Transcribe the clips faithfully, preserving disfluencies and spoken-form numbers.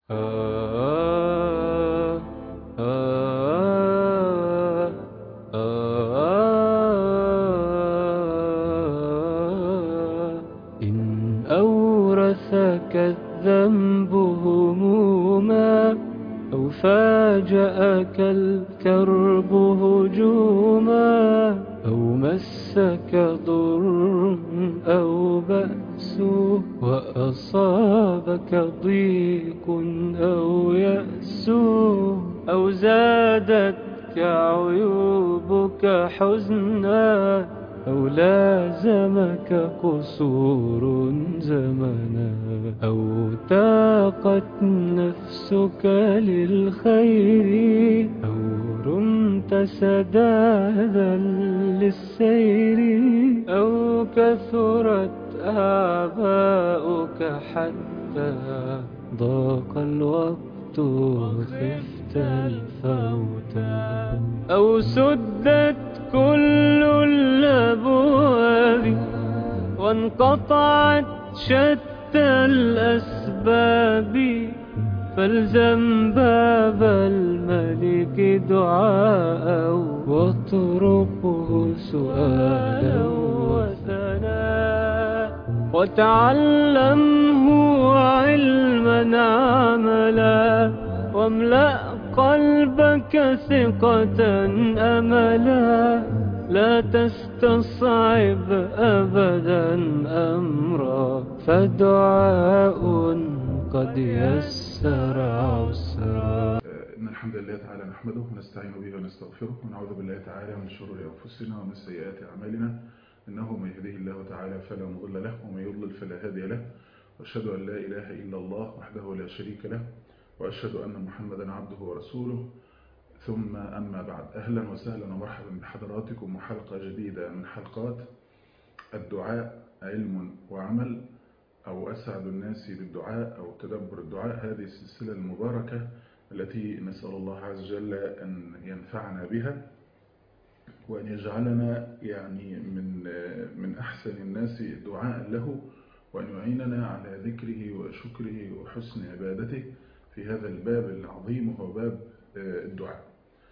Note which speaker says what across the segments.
Speaker 1: آه آه آه إن أورثك الذنب هموما أو فاجأك الكرب هجوما أو مسك ضر أو بأس وأصابك ضيق أو يأس أو زادتك عيوبك حزنا أو لازمك قصور زمنا أو تاقت نفسك للخير أو رمت سدادا للسير أو كثرت آباؤك حتى ضاق الوقت وخفت الفوت أو سدت كل الأبواب وانقطعت شتى الأسباب فالزم باب الملك دعاء واطرقه سؤالا وثناء وتعلمه علما عملا واملأ قلبك ثقة أملا لا تستصعب أبدا أمرا فدعاء قد يسر عسرا.
Speaker 2: إن الحمد لله تعالى نحمده ونستعين به ونستغفره ونعوذ بالله تعالى من شرور أنفسنا ومن سيئات أعمالنا إنه من يهده الله تعالى فلا مضل له ومن يضلل فلا هادي له وأشهد أن لا إله إلا الله وحده لا شريك له وأشهد أن محمدا عبده ورسوله ثم أما بعد. أهلا وسهلا ومرحبا بحضراتكم وحلقة جديدة من حلقات الدعاء علم وعمل أو أسعد الناس بالدعاء أو تدبر الدعاء. هذه السلسلة المباركة التي نسأل الله عز وجل أن ينفعنا بها وأن يجعلنا يعني من من أحسن الناس دعاء له وأن يعيننا على ذكره وشكره وحسن عبادته في هذا الباب العظيم وهو باب الدعاء.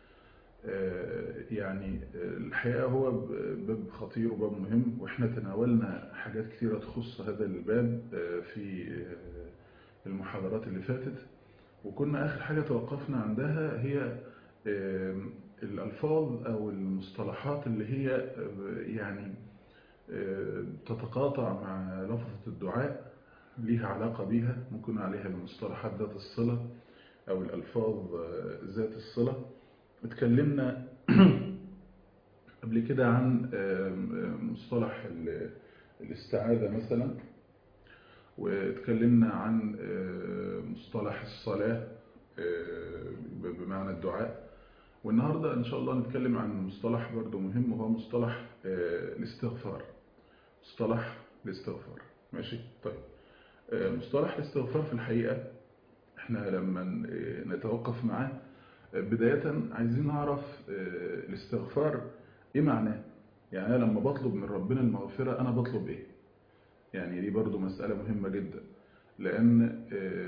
Speaker 2: يعني الحقيقة هو باب خطير وباب مهم، وإحنا تناولنا حاجات كثيرة تخص هذا الباب في المحاضرات اللي فاتت، وكنا آخر حاجة توقفنا عندها هي الألفاظ أو المصطلحات اللي هي يعني تتقاطع مع لفظة الدعاء، ليها علاقة بيها، ممكن عليها المصطلحات ذات الصلة أو الألفاظ ذات الصلة. اتكلمنا قبل كده عن مصطلح الاستعاذة مثلا، واتكلمنا عن مصطلح الصلاة بمعنى الدعاء، والنهاردة إن شاء الله نتكلم عن مصطلح برضو مهم وهو مصطلح الاستغفار. مصطلح الاستغفار ماشي. طيب، مصطلح الاستغفار في الحقيقة احنا لما نتوقف معاه بداية عايزين نعرف الاستغفار ايه معناه. يعني أنا لما بطلب من ربنا المغفرة أنا بطلب ايه؟ يعني دي برضو مسألة مهمة جدا، لأن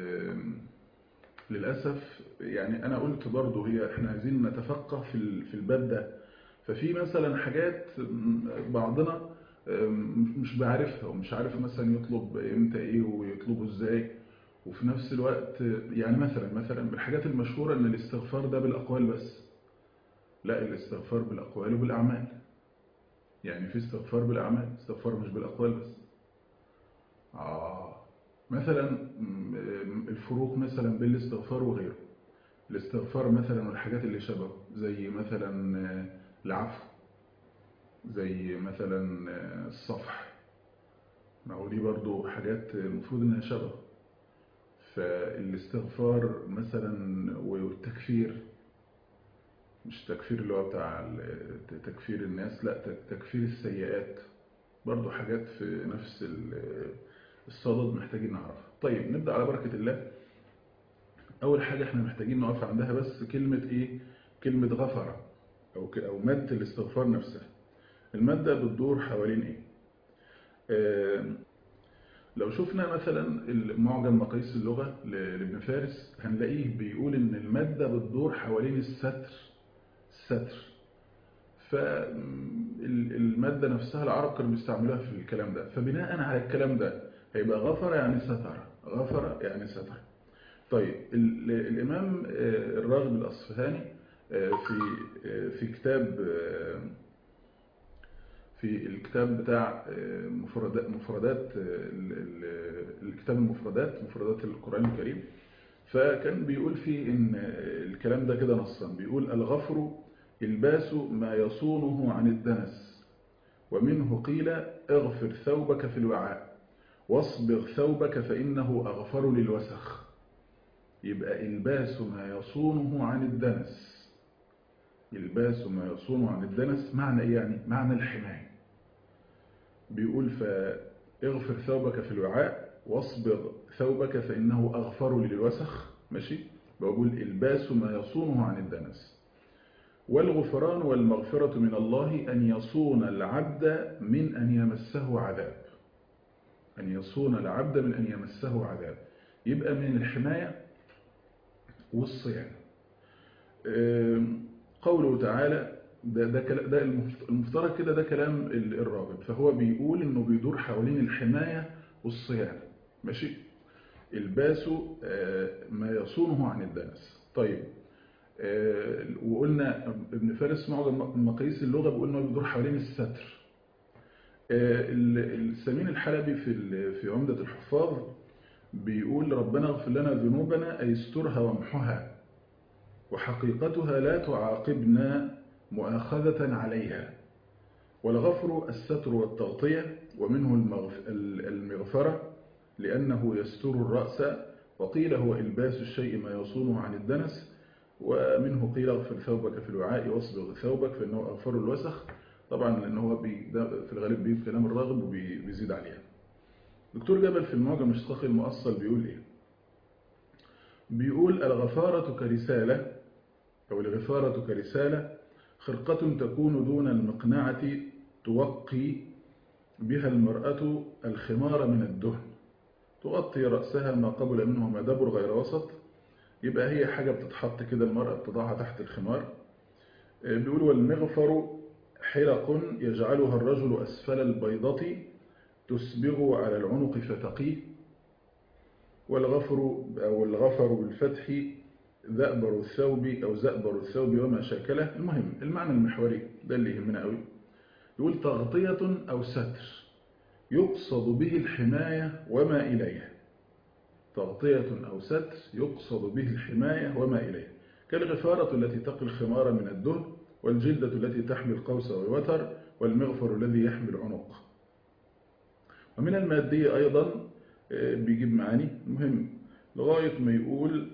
Speaker 2: للأسف يعني أنا قلت برضو هي احنا عايزين نتفقه في الباب ده. ففي مثلا حاجات بعضنا مش بعرفها ومش عارف مثلا يطلب امتى ايه ويطلبه ازاي، وفي نفس الوقت يعني مثلا مثلا من الحاجات المشهورة ان الاستغفار ده بالأقوال بس. لا، الاستغفار بالأقوال وبالأعمال. يعني في استغفار بالأعمال، استغفار مش بالأقوال بس. آه مثلا الفروق مثلا بين الاستغفار وغيره. الاستغفار مثلا والحاجات اللي شبهه زي مثلا العفو، زي مثلا الصفح، ما هو دي برضو حاجات المفروض انها شبه. فالاستغفار مثلا والتكفير، مش تكفير اللي هو بتاع تكفير الناس، لا تكفير السيئات، برضو حاجات في نفس الصدد محتاجين نعرفها. طيب نبدأ على بركة الله. أول حاجة احنا محتاجين نقف عندها بس كلمة إيه؟ كلمة غفر أو أو مادة الاستغفار نفسها. المادة بتدور حوالين إيه؟ آه لو شفنا مثلا معجم مقاييس اللغة لابن فارس هنلاقيه بيقول إن المادة بتدور حوالين الستر الستر فالمادة نفسها العرب كانوا بيستعملوها في الكلام ده، فبناء على الكلام ده هيبقى غفر يعني ستر، غفر يعني ستر. طيب الإمام الراغب الأصفهاني في في كتاب في الكتاب بتاع مفردات مفردات الكتاب المفردات مفردات القرآن الكريم، فكان بيقول فيه إن الكلام ده كده نصا، بيقول الغفر الباس ما يصونه عن الدنس، ومنه قيل اغفر ثوبك في الوعاء واصبغ ثوبك فإنه أغفر للوسخ. يبقى الباس ما يصونه عن الدنس، الباس ما يصونه عن الدنس معنى إيه يعني؟ معنى الحماية. بيقول فاغفر ثوبك في الوعاء واصبغ ثوبك فإنه أغفر للوسخ، ماشي؟ بقول الباس ما يصونه عن الدنس. والغفران والمغفرة من الله أن يصون العبد من أن يمسه عذاب، أن يصون العبد من أن يمسه عذاب، يبقى من الحماية والصيانة. قوله تعالى ده, ده, ده المفترض كده ده كلام الراغب، فهو بيقول إنه بيدور حوالين الحماية والصيانة، ماشي؟ الباس ما يصونه عن الدنس. طيب وقلنا ابن فارس معجم مقاييس اللغة بيقول إنه بيدور حوالين الستر. السمين الحلبي في في عمدة الحفاظ بيقول ربنا اغفر لنا ذنوبنا أي استرها وامحها، وحقيقتها لا تعاقبنا مؤاخذة عليها. والغفر الستر والتغطية، ومنه المغفرة لأنه يستر الرأس، وقيل هو إلباس الشيء ما يصونه عن الدنس، ومنه قيل اغفر ثوبك في الوعاء واصبغ ثوبك فإنه أغفر الوسخ. طبعا لأنه في الغالب بيجيب كلام الراغب وبيزيد عليها. دكتور جبل في المعجم الاشتقاقي المؤصل بيقول إيه؟ بيقول الغفارة كرسالة أو الغفارة كرسالة خرقة تكون دون المقنعة توقي بها المرأة الخمار من الدهن، تغطي رأسها ما قبل منه ما دبر غير وسط. يبقى هي حاجة بتتحط كده المرأة بتضعها تحت الخمار. بيقول والمغفر حلق يجعلها الرجل أسفل البيضة تسبغ على العنق فتقيه. والغفر أو الغفر بالفتح ذأبر الثوب أو زأبر الثوب وما شاكله. المهم المعنى المحوري ده اللي يهمنا قوي. يقول تغطية أو ستر يقصد به الحماية وما إليها، تغطية أو ستر يقصد به الحماية وما إليها، كالغفارة التي تقي الخمار من الدهن، والجلدة التي تحمي القوس والوتر، والمغفر الذي يحمي العنق. ومن المادية أيضا بيجيب معاني مهم لغاية ما يقول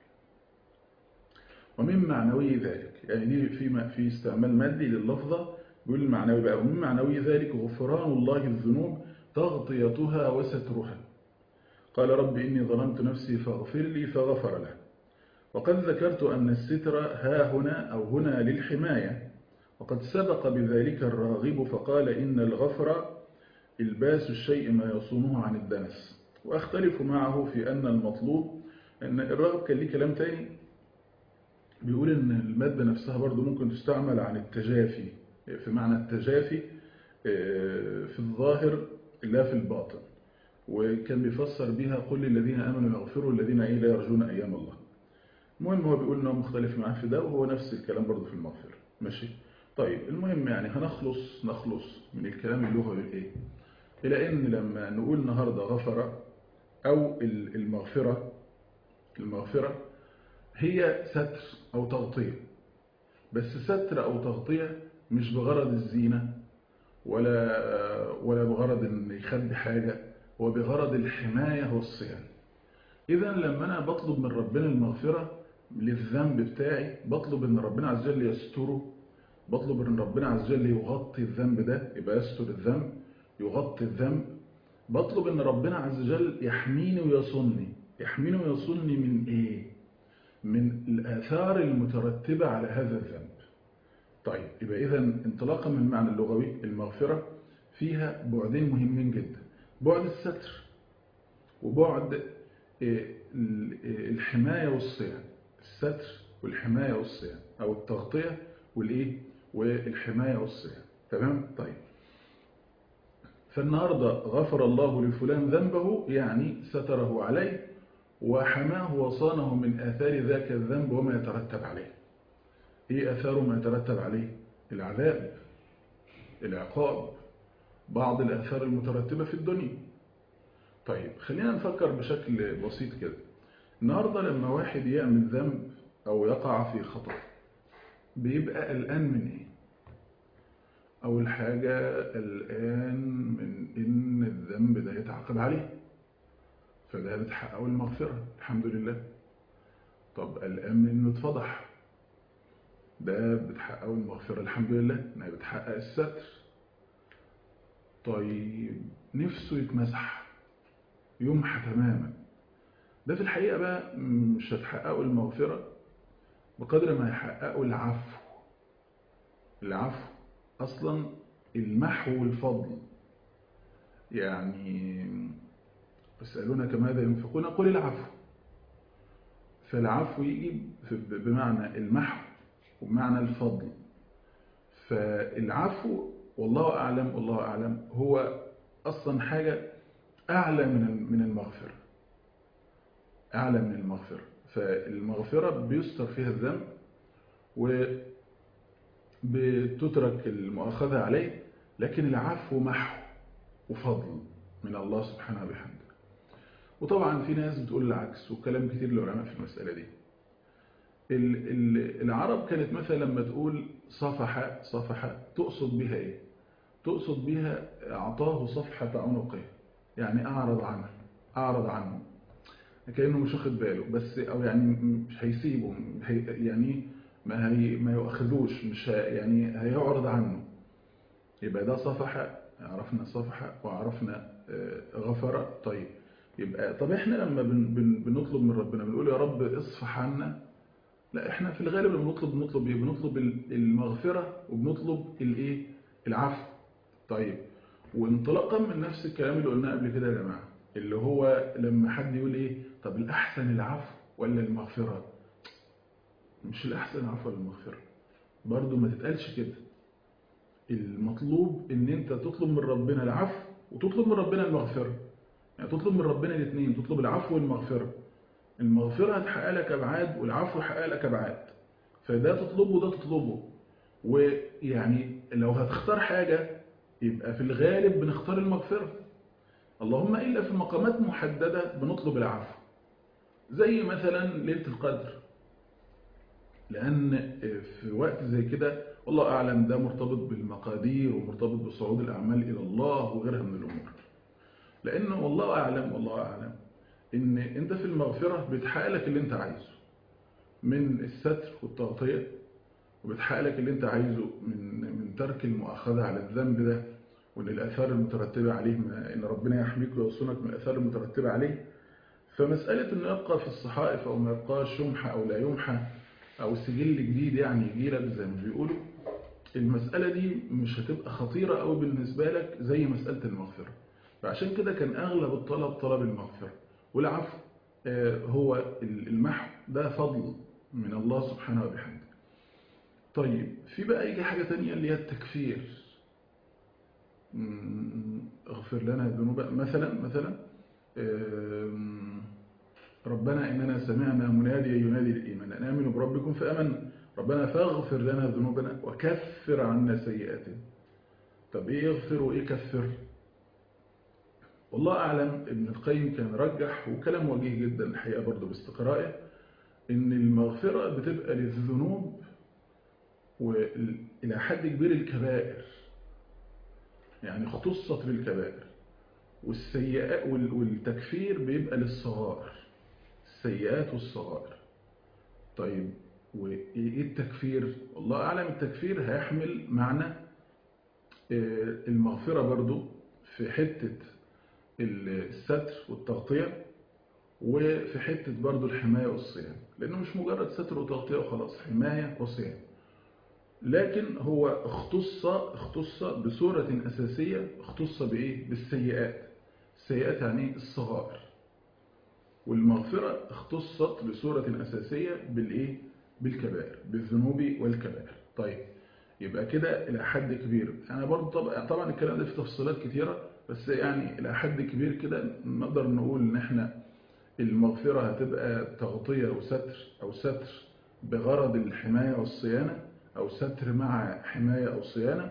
Speaker 2: ومن معنوي ذلك، يعني دي في في استعمال مادي لللفظة، بيقول المعنوي بقى ومن معنوي ذلك غفران الله الذنوب تغطيتها وسترها. قال رب إني ظلمت نفسي فاغفر لي فغفر له. وقد ذكرت أن الستر ها هنا أو هنا للحماية، وقد سبق بذلك الراغب فقال إن الغفر إلباس الشيء ما يصونه عن الدنس. وأختلف معه في أن المطلوب أن الراغب كان ليه كلام تاني بيقول إن المادة نفسها برضو ممكن تستعمل عن التجافي، في معنى التجافي في الظاهر لا في الباطن، وكان بيفسر بها قل للذين آمنوا يغفروا الذين لا يرجون أيام الله. المهم هو بيقول إنه مختلف معه في ده، وهو نفس الكلام برضو في المغفرة، ماشي؟ طيب المهم يعني هنخلص نخلص من الكلام اللغوي إيه؟ إلى إن لما نقول النهاردة غفر أو المغفرة، المغفرة هي ستر أو تغطية، بس ستر أو تغطية مش بغرض الزينة ولا ولا بغرض إن يخبي حاجة، هو بغرض الحماية والصيانة. إذا لما أنا بطلب من ربنا المغفرة للذنب بتاعي، بطلب إن ربنا عز وجل يستره، بطلب إن ربنا عز وجل يغطي الذنب ده، يبقى يستر الذنب يغطي الذنب. بطلب إن ربنا عز وجل يحميني ويصني. يحميني ويصني من إيه؟ من الآثار المترتبة على هذا الذنب. طيب يبقى إذا انطلاقا من المعنى اللغوي المغفرة فيها بعدين مهمين جدا. بعد الستر وبعد الحماية والصيانة، الستر والحماية والصيانة، أو التغطية والإيه والحماية والصيانة. تمام؟ طيب، فالنهاردة غفر الله لفلان ذنبه، يعني ستره عليه وحماه وصانه من آثار ذاك الذنب وما يترتب عليه. إيه آثاره ما يترتب عليه؟ العذاب، العقاب، بعض الآثار المترتبة في الدنيا. طيب، خلينا نفكر بشكل بسيط كده. النهاردة لما واحد يعمل ذنب أو يقع في خطأ بيبقى قلقان من إيه؟ أول حاجة قلقان من إن الذنب ده يتعاقب عليه، فده بتحققه المغفرة الحمد لله. طب قلقان من إنه اتفضح، ده بتحققه المغفرة الحمد لله، إنها بتحقق الستر. طيب نفسه يتمسح، يمحى تماما، ده في الحقيقة بقى مش هتحققه المغفرة بقدر ما يحققه العفو. العفو أصلا المحو والفضل، يعني يسألونك ماذا ينفقون قل العفو، فالعفو يجي بمعنى المحو وبمعنى الفضل. فالعفو والله أعلم والله أعلم هو أصلا حاجة أعلى من من المغفرة، أعلى من المغفرة. فالمغفرة بيستر فيها الذنب وبتترك المؤاخذة عليه، لكن العفو محو وفضل من الله سبحانه وبحمده. وطبعا في ناس بتقول العكس، وكلام كتير للعلماء في المسألة دي. العرب كانت مثلا لما تقول صفح صفح تقصد بها ايه؟ تقصد بها اعطاه صفحة عنقه، يعني اعرض عنه، اعرض عنه كأنه مش واخد باله بس، او يعني مش هيسيبه، يعني ما هي ما يؤخذوش، مش يعني هيعرض عنه. يبقى ده صفح، عرفنا صفح وعرفنا غفر. طيب يبقى طب احنا لما بن بن بنطلب من ربنا بنقول يا رب اصفح عنا، لا احنا في الغالب لما بنطلب بنطلب ايه؟ بنطلب المغفرة وبنطلب الايه؟ العفو. طيب، وانطلاقا من نفس الكلام اللي قلناه قبل كده يا جماعه، اللي هو لما حد يقول ايه طب الاحسن العفو ولا المغفرة؟ مش الاحسن العفو ولا المغفرة، برضو ما تتقالش كده. المطلوب ان انت تطلب من ربنا العفو وتطلب من ربنا المغفرة، يعني تطلب من ربنا الاثنين، تطلب العفو والمغفرة. المغفرة هتحقق لك أبعاد والعفو هيحقق لك أبعاد، فده تطلبه وده تطلبه. ويعني لو هتختار حاجة يبقى في الغالب بنختار المغفرة، اللهم إلا في مقامات محددة بنطلب العفو، زي مثلا ليلة القدر، لأن في وقت زي كده والله أعلم ده مرتبط بالمقادير ومرتبط بصعود الأعمال إلى الله وغيرها من الأمور. لأنه والله أعلم والله أعلم إن أنت في المغفرة بتحقق لك اللي أنت عايزه من الستر والتغطية، وبتحقق لك اللي أنت عايزه من من ترك المؤاخذة على الذنب ده، وإن الآثار المترتبة عليه، إن ربنا يحميك ويصونك من الآثار المترتبة عليه. فمسألة إنه يبقى في الصحائف أو ما يبقاش يمحى أو لا يمحى أو سجل جديد يعني يجي لك زي ما بيقولوا، المسألة دي مش هتبقى خطيرة أوي بالنسبة لك زي مسألة المغفرة. فعشان كده كان أغلب الطلب طلب المغفرة، والعفو هو المحو، ده فضل من الله سبحانه وبحمده. طيب في بقى يجي حاجة تانية اللي هي التكفير. اغفر لنا الذنوب مثلا مثلا ربنا إننا سمعنا مناديا ينادي للإيمان أن آمنوا بربكم فآمنا، ربنا فاغفر لنا ذنوبنا وكفر عنا سيئاتنا. طب إيه يغفر وإيه كفر؟ والله أعلم ابن القيم كان رجح، وكلام وجيه جدا الحقيقة برضو باستقرائه، إن المغفرة بتبقى للذنوب وإلى حد كبير الكبائر، يعني اختصت للكبائر، والسيئات والتكفير بيبقى للصغائر، السيئات والصغائر. طيب وإيه التكفير؟ والله أعلم التكفير هيحمل معنى المغفرة برضو في حتة الستر والتغطية، وفي حتة برضو الحماية والصيانة، لأنه مش مجرد ستر وتغطية وخلاص، حماية وصيانة. لكن هو اختص اختص بصورة أساسية، اختص بإيه؟ بالسيئات. السيئات يعني الصغائر، والمغفرة اختصت بصورة أساسية بالإيه؟ بالكبائر، بالذنوب والكبائر. طيب يبقى كده إلى حد كبير، أنا برضه طبعا, طبعا الكلام ده في تفصيلات كتيرة، بس يعني إلى حد كبير كده نقدر نقول إن إحنا المغفرة هتبقى تغطية وستر، أو ستر بغرض الحماية والصيانة، أو ستر مع حماية أو صيانة.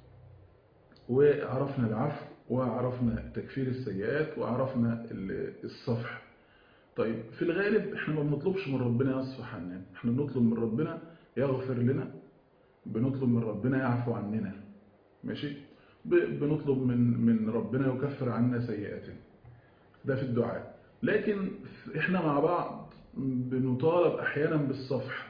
Speaker 2: وعرفنا العفو، وعرفنا تكفير السيئات، وعرفنا الصفح. طيب في الغالب احنا ما بنطلبش من ربنا يصفح عننا، احنا بنطلب من ربنا يغفر لنا، بنطلب من ربنا يعفو عننا، ماشي، بنطلب من من ربنا يكفر عنا سيئاتنا، ده في الدعاء. لكن احنا مع بعض بنطالب احيانا بالصفح،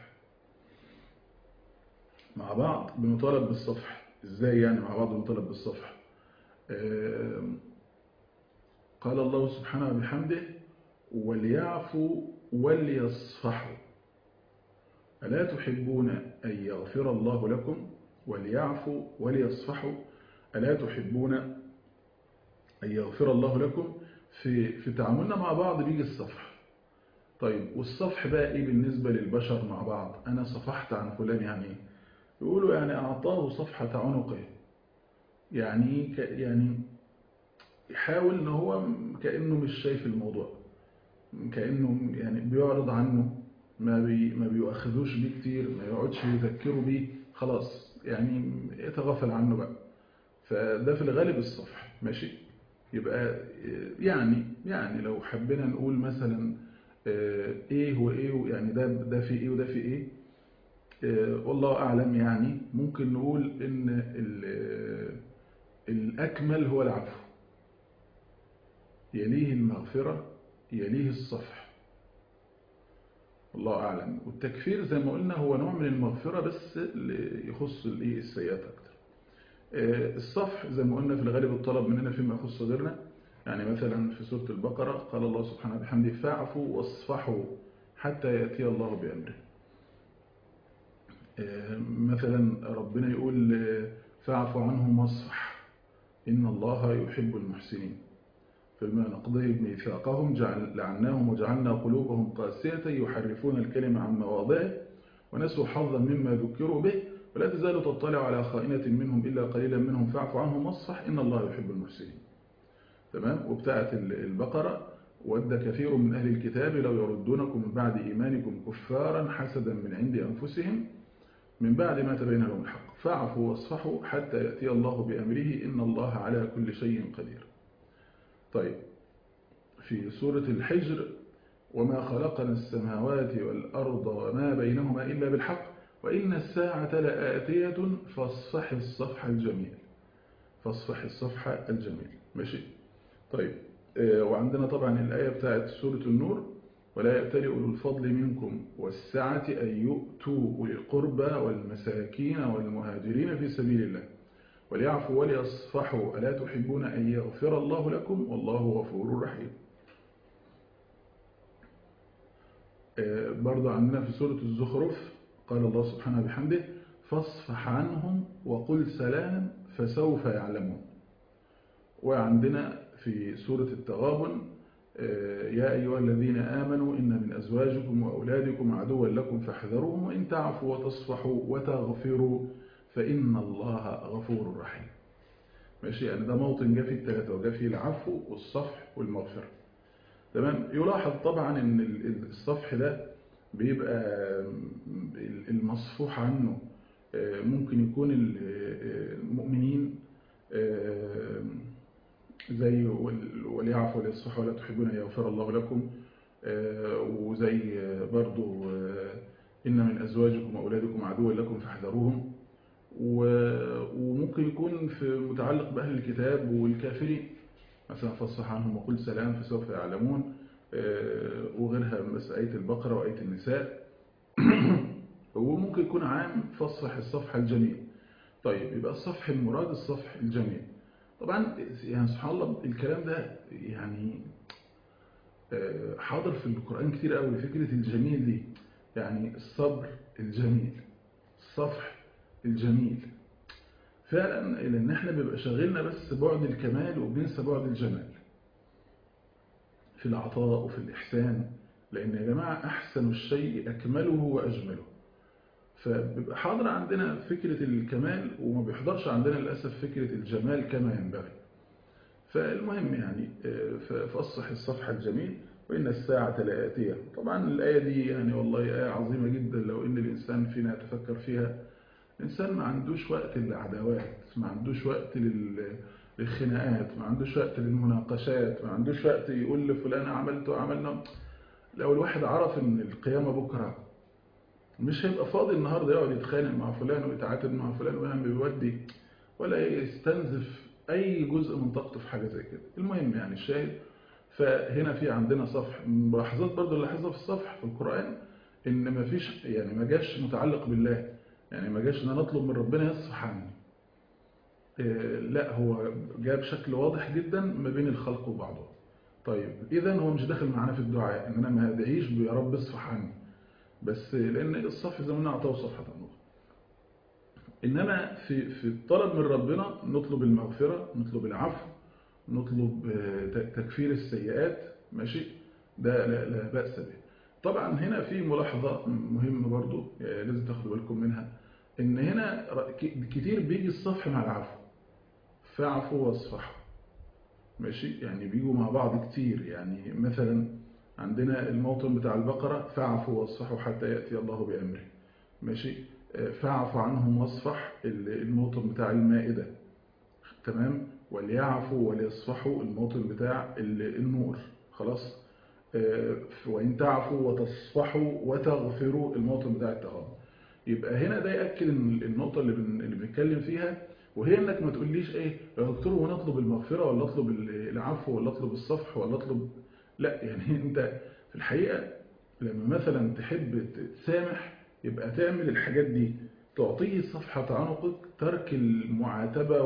Speaker 2: مع بعض بنطالب بالصفح. ازاي يعني مع بعض بنطالب بالصفح؟ آه قال الله سبحانه وبحمده وليعفوا وليصفحوا ألا تحبون أن يغفر الله لكم؟ وليعفوا وليصفحوا ألا تحبون أن يغفر الله لكم؟ في في تعاملنا مع بعض بيجي الصفح. طيب والصفح بقى إيه بالنسبة للبشر مع بعض؟ أنا صفحت عن فلان يعني إيه؟ يقولوا يعني أعطاه صفحة عنقه، يعني يعني يحاول إن هو كأنه مش شايف الموضوع، كأنه يعني بيعرض عنه، ما بي ما بيؤخذوش بيه كتير، ما يقعدش يذكروا بيه، خلاص يعني يتغافل عنه بقى. فده في الغالب الصفح، ماشي. يبقى يعني يعني لو حبينا نقول مثلا ايه وايه، يعني ده ده في ايه وده في ايه، والله اعلم. يعني ممكن نقول ان الاكمل هو العفو، يليه المغفرة، يليه الصفح، الله أعلم. والتكفير زي ما قلنا هو نوع من المغفرة بس يخص السيئات أكتر. الصفح زي ما قلنا في الغالب الطلب مننا فيما يخص غيرنا. يعني مثلا في سورة البقرة قال الله سبحانه وبحمده فاعفوا واصفحوا حتى يأتي الله بأمره. مثلا ربنا يقول فاعفوا عنهم واصفح إن الله يحب المحسنين. فبما نقضيهم ميثاقهم لعناهم وجعلنا قلوبهم قاسية يحرفون الكلمة عن مواضعه ونسوا حظا مما ذكروا به ولا تزال تطلع على خائنة منهم إلا قليلا منهم فاعف عنهم واصفح إن الله يحب المحسنين. تمام. وبتاعت البقرة ود كثير من أهل الكتاب لو يردونكم من بعد إيمانكم كفارا حسدا من عند أنفسهم من بعد ما تبين لهم الحق فاعفوا واصفحوا حتى يأتي الله بأمره إن الله على كل شيء قدير. طيب في سورة الحجر وما خلقنا السماوات والأرض وما بينهما إلا بالحق وإن الساعة لآتية فاصفح الصفح الجميل، فاصفح الصفح الجميل، ماشي. طيب وعندنا طبعا الآية بتاعت سورة النور ولا يأتل أولو الفضل منكم والسعة أن يؤتوا أولي القربى والمساكين والمهاجرين في سبيل الله وليعفوا وليصفحوا ألا تحبون أن يغفر الله لكم والله غفور رحيم. برضو عندنا في سورة الزخرف قال الله سبحانه بحمده فاصفح عنهم وقل سلام فسوف يعلمون. وعندنا في سورة التغابن يا أيها الذين آمنوا إن من أزواجكم وأولادكم عدوا لكم فاحذروهم وإن تعفوا وتصفحوا وتغفروا فإن الله غفور رحيم. ماشي. يعني ده موطن جاء فيه الثلاثة وجاء فيه العفو والصفح والمغفرة. تمام. يلاحظ طبعا ان الصفح ده بيبقى المصفوح عنه ممكن يكون المؤمنين زي وليعفوا وليصفحوا ولا تحبون ان يغفر الله لكم، وزي برضو ان من ازواجكم واولادكم عدوا لكم فاحذروهم، وممكن يكون في متعلق باهل الكتاب والكافرين مثلا فاصفح عنهم وقل سلام فسوف يعلمون، وغيرها مثل آية البقرة وآية النساء. وممكن يكون عام فاصفح الصفح الجميل. طيب يبقى الصفح المراد الصفح الجميل. طبعا يعني سبحان الله الكلام ده يعني حاضر في القرآن كتير قوي، فكرة الجميل دي يعني الصبر الجميل، الصفح الجميل فعلا، لأن احنا بيبقى شاغلنا بس بعد الكمال وبننسى بعد الجمال. في العطاء وفي الإحسان، لأن يا جماعة أحسن الشيء أكمله وأجمله. فبيبقى حاضر عندنا فكرة الكمال وما بيحضرش عندنا للأسف فكرة الجمال كما ينبغي. فالمهم يعني فأصح الصفح الجميل وإن الساعة لآتية. طبعا الآية دي يعني والله آية عظيمة جدا، لو إن الإنسان فينا يتفكر فيها. الإنسان ما عندوش وقت للعداوات، ما عندوش وقت للخناقات، ما عندوش وقت للمناقشات، ما عندوش وقت يقول لفلان عملت وعملنا. لو الواحد عرف إن القيامة بكرة مش هيبقى فاضي النهاردة يقعد يتخانق مع فلان ويتعاتب مع فلان ويعمل بيودي ولا يستنزف أي جزء من طاقته في حاجة زي كده. المهم يعني الشاهد، فهنا في عندنا صفح ملاحظات برضو اللي لاحظها في الصفح في القرآن، إن ما فيش يعني ما جاش متعلق بالله، يعني ما جاش إن أنا أطلب من ربنا يصفح عني. إيه لا، هو جاء بشكل واضح جدا ما بين الخلق وبعضه. طيب إذا هو مش داخل معانا في الدعاء إن أنا ما أدعيش يا رب اصفح عني، بس لأن الصفح زي ما قلنا أعطاه صفحة النور. إنما في في الطلب من ربنا نطلب المغفرة، نطلب العفو، نطلب تكفير السيئات، ماشي، ده لا, لا بأس به. طبعا هنا في ملاحظة مهمة برضو لازم تاخدوا بالكم منها، إن هنا كتير بيجي الصفح مع العفو، فاعفوا واصفحوا، ماشي، يعني بيجوا مع بعض كتير. يعني مثلا عندنا الموطن بتاع البقرة فاعفوا واصفحوا حتى يأتي الله بأمره، ماشي. فاعف عنهم واصفح الموطن بتاع المائدة، تمام. وليعفوا وليصفحوا الموطن بتاع النور، خلاص. وإن تعفوا وتصفحوا وتغفروا الموطن بتاع التغافر. يبقى هنا ده يأكد النقطة اللي اللي بنتكلم فيها، وهي انك ما تقوليش ايه يا دكتور وانا اطلب المغفرة ولا اطلب العفو ولا اطلب الصفح ولا اطلب، لا. يعني انت في الحقيقة لما مثلا تحب تسامح يبقى تعمل الحاجات دي، تعطيه صفحة عنقك، ترك المعاتبة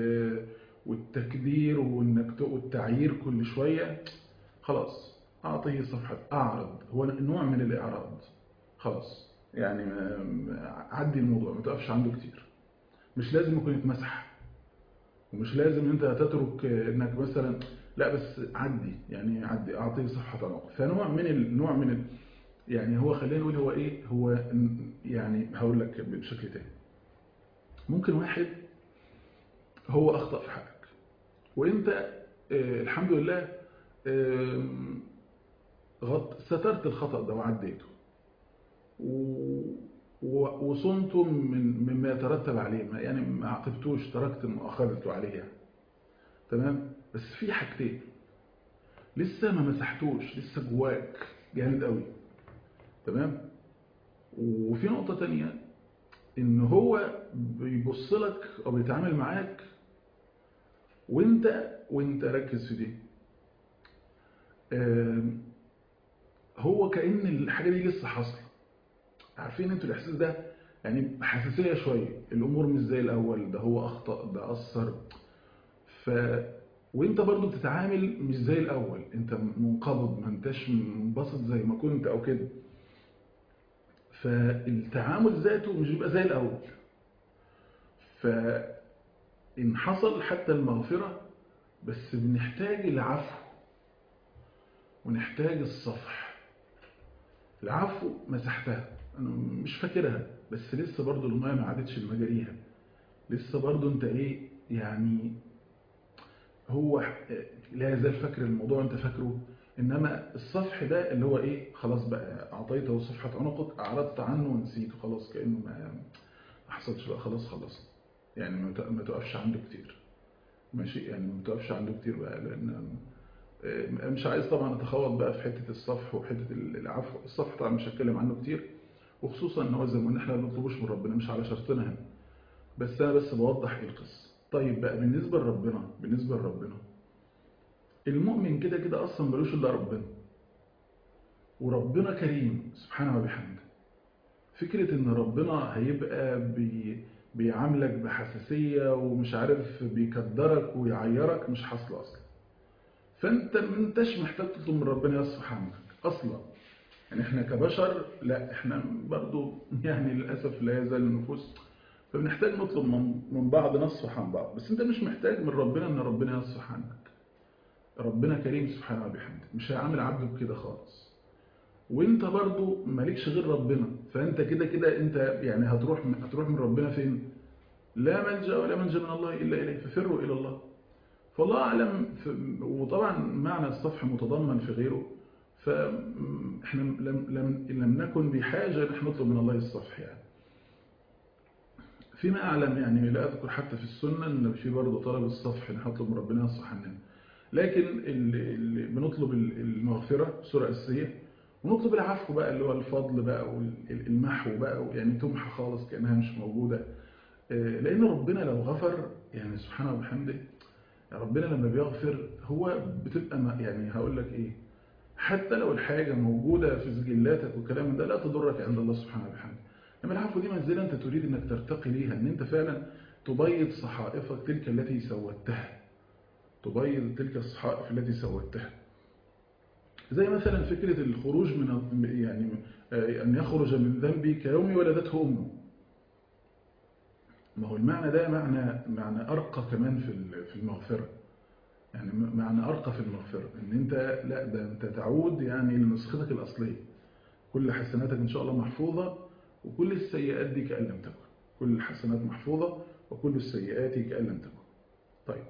Speaker 2: والتكدير وانك والتعيير كل شوية، خلاص اعطيه صفحة، اعرض، هو نوع من الاعراض، خلاص. يعني عدي الموضوع، ما تقفش عنده كتير، مش لازم يكون يتمسح، ومش لازم انت تترك انك مثلا، لا بس عدي، يعني عدي، اعطيه صفحة عنق. فنوع من النوع من ال... يعني هو خلينا نقول هو ايه، هو يعني هقول لك بشكل تاني. ممكن واحد هو اخطأ في حقك وانت آه الحمد لله آه غط سترت الخطأ ده وعديته وصنتم من مما يترتب عليه، يعني ما عاقبتوش، تركت مؤاخذته عليه يعني. تمام. بس في حاجتين لسه ما مسحتوش، لسه جواك جامد قوي، تمام. وفي نقطة تانية، ان هو بيبص لك او بيتعامل معاك وانت وانت ركز في دي، هو كأن الحاجة دي لسه حاصله. عارفين انتوا الاحساس ده؟ يعني حساسية شوية، الامور مش زي الاول، ده هو اخطأ، ده اثر. ف وانت برضو بتتعامل مش زي الاول، انت منقبض، ما انتش منبسط زي ما كنت او كده. فالتعامل ذاته مش بيبقى زي الاول. فان حصل حتى المغفرة، بس بنحتاج العفو ونحتاج الصفح. العفو مسحتها، انا مش فاكرها، بس لسه برضو الماء ما عادتش لمجاريها، لسه برضو انت ايه يعني، هو لا يزال فاكر الموضوع انت فاكره. انما الصفح ده اللي هو ايه، خلاص بقى اعطيته صفحة عنقك، اعرضت عنه ونسيته، خلاص كأنه ما حصلش بقى، خلاص خلاص. يعني ما تقفش عنده كتير، ماشي، يعني ما تقفش عنده كتير بقى، لان مش عايز طبعا اتخوض بقى في حتة الصفح وحتة العفو. الصفح طبعا مش هتكلم عنه كتير، وخصوصا ان هو زي ما احنا ما بنطلبوش من ربنا، مش على شرطنا هنا، بس انا بس بوضح ايه القصه. طيب بقى بالنسبه لربنا، بالنسبه لربنا المؤمن كده كده اصلا ملوش الا ربنا، وربنا كريم سبحانه وبحمده. فكره ان ربنا هيبقى بي بيعاملك بحساسيه ومش عارف بيكدرك ويعيرك مش حاصله اصلا. فانت ما انتش محتاج تطلب من ربنا يصفح عنك اصلا. يعني احنا كبشر لا، احنا برضو يعني للاسف لا يزال النفوس، فبنحتاج نطلب من بعض نصفح عن بعض، بس انت مش محتاج من ربنا ان ربنا يصفح عنك. ربنا كريم سبحانه وبحمده، مش هيعامل عبده بكده خالص. وانت برضو مالكش غير ربنا، فانت كده كده انت يعني هتروح هتروح من ربنا فين؟ لا ملجأ ولا منجا من الله الا اليه، ففروا الى الله. فالله اعلم. وطبعا معنى الصفح متضمن في غيره، فاحنا لم لم لم نكن بحاجه ان احنا نطلب من الله الصفح يعني. فيما اعلم يعني لا اذكر حتى في السنه ان في برضه طلب الصفح، ان نطلب من ربنا يصفح عننا. لكن اللي, اللي بنطلب المغفره بصوره اساسيه، ونطلب العفو بقى اللي هو الفضل بقى والمحو بقى، يعني تمحى خالص كانها مش موجوده. لان ربنا لو غفر يعني سبحانه وبحمده، ربنا لما بيغفر هو بتبقى يعني هقول لك ايه، حتى لو الحاجه موجوده في سجلاتك والكلام ده لا تضرك عند الله سبحانه وبحمده. لما العفو دي منزله انت تريد انك ترتقي ليها، ان انت فعلا تبيض صحائفك تلك التي سودتها، تبيض تلك الصحائف التي سودتها. زي مثلا فكره الخروج من يعني ان يخرج من ذنبي كيوم ولدته امه. ما هو المعنى ده معنى معنى ارقى كمان في في المغفره، يعني معنى ارقى في المغفره، ان انت لا ده انت تعود يعني لنسختك الاصليه. كل حسناتك ان شاء الله محفوظه، وكل السيئات دي كأن لم تكن. كل الحسنات محفوظه وكل السيئات كأن لم تكن. طيب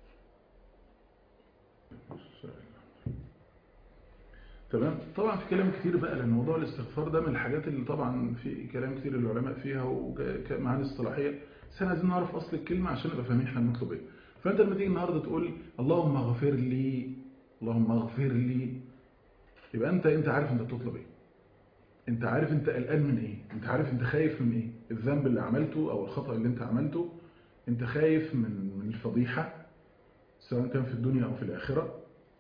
Speaker 2: تمام. طبعا في كلام كتير بقى، لان موضوع الاستغفار ده من الحاجات اللي طبعا في كلام كتير العلماء فيها ومعاني اصطلاحيه، بس احنا عايزين نعرف اصل الكلمه عشان نبقى فاهمين احنا بنطلب ايه. فانت لما تيجي النهارده تقول اللهم اغفر لي، اللهم اغفر لي، يبقى انت انت عارف انت بتطلب ايه. انت عارف انت قلقان من ايه، انت عارف انت خايف من ايه. الذنب اللي عملته او الخطأ اللي انت عملته، انت خايف من من الفضيحه سواء كان في الدنيا او في الاخره،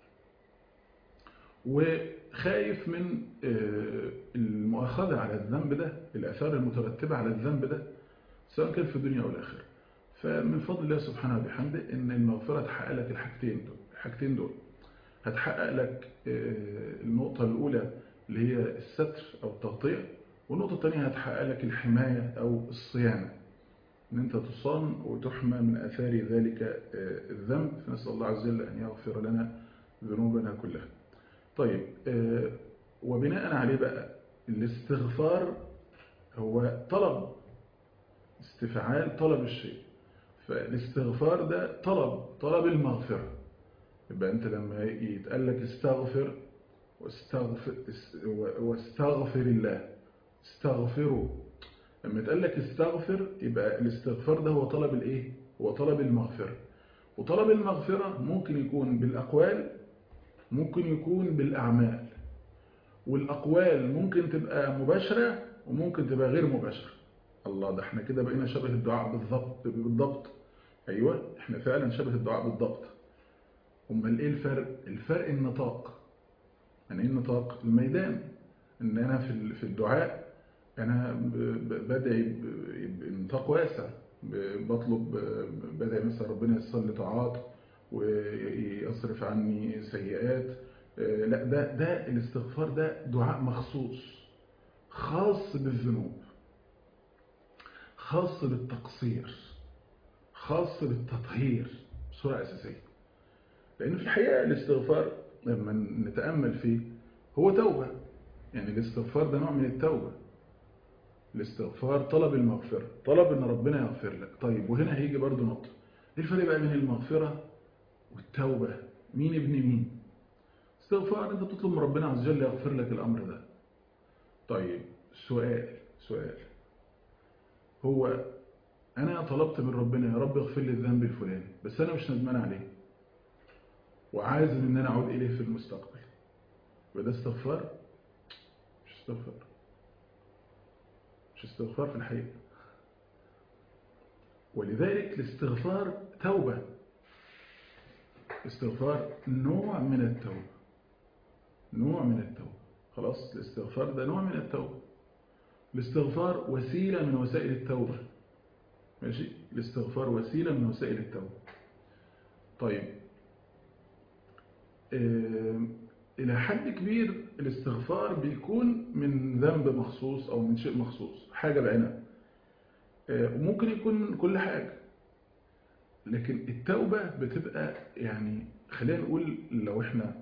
Speaker 2: وخايف من المؤاخذة على الذنب ده، الآثار المترتبة على الذنب ده سواء كان في الدنيا أو الآخرة. فمن فضل الله سبحانه وبحمده إن المغفرة تحقق لك الحاجتين دول. الحاجتين دول هتحقق لك النقطة الأولى اللي هي الستر أو التغطية، والنقطة الثانية هتحقق لك الحماية أو الصيانة، إن أنت تصان وتحمى من آثار ذلك الذنب. فنسأل الله عز وجل أن يغفر لنا ذنوبنا كلها. طيب آه وبناء عليه بقى الاستغفار هو طلب، استفعال طلب الشيء. فالاستغفار ده طلب طلب المغفرة. يبقى انت لما يتقال لك استغفر واستغفر واستغفر الله، استغفروا، لما يتقال لك استغفر يبقى الاستغفار ده هو طلب الايه؟ هو طلب المغفرة. وطلب المغفرة ممكن يكون بالأقوال، ممكن يكون بالأعمال. والأقوال ممكن تبقى مباشرة وممكن تبقى غير مباشرة. الله، ده احنا كده بقينا شبه الدعاء بالضبط بالضبط. أيوة احنا فعلا شبه الدعاء بالضبط. أمال ايه الفرق؟ الفرق النطاق. يعني ايه النطاق؟ الميدان. ان انا في في الدعاء انا بدعي بنطاق واسع، بطلب بدعي مثلا ربنا ييسر لي طاعات ويصرف عني سيئات. لا ده ده الاستغفار ده دعاء مخصوص، خاص بالذنوب، خاص بالتقصير، خاص بالتطهير بصورة أساسية. لأن في الحقيقة الاستغفار لما نتأمل فيه هو توبة. يعني الاستغفار ده نوع من التوبة. الاستغفار طلب المغفرة، طلب ان ربنا يغفر لك. طيب وهنا هيجي برضو نقطة، ايه الفرق بقى بين المغفرة والتوبة؟ مين ابن مين؟ استغفار انت بتطلب من ربنا عز وجل يغفر لك الامر ده. طيب سؤال سؤال هو انا طلبت من ربنا يا رب اغفر لي الذنب الفلاني، بس انا مش ندمان عليه وعازم ان انا اعود اليه في المستقبل، وده استغفار؟ مش استغفار، مش استغفار في الحقيقة. ولذلك الاستغفار توبة. استغفار نوع من التوبة، نوع من التوبة. خلاص، الاستغفار ده نوع من التوبة. الاستغفار وسيلة من وسائل التوبة. ماشي، الاستغفار وسيلة من وسائل التوبة. طيب آه، إلى حد كبير الاستغفار بيكون من ذنب مخصوص أو من شيء مخصوص، حاجة بعينها. آه، وممكن يكون كل حاجة. لكن التوبة بتبقى يعني خلينا نقول لو احنا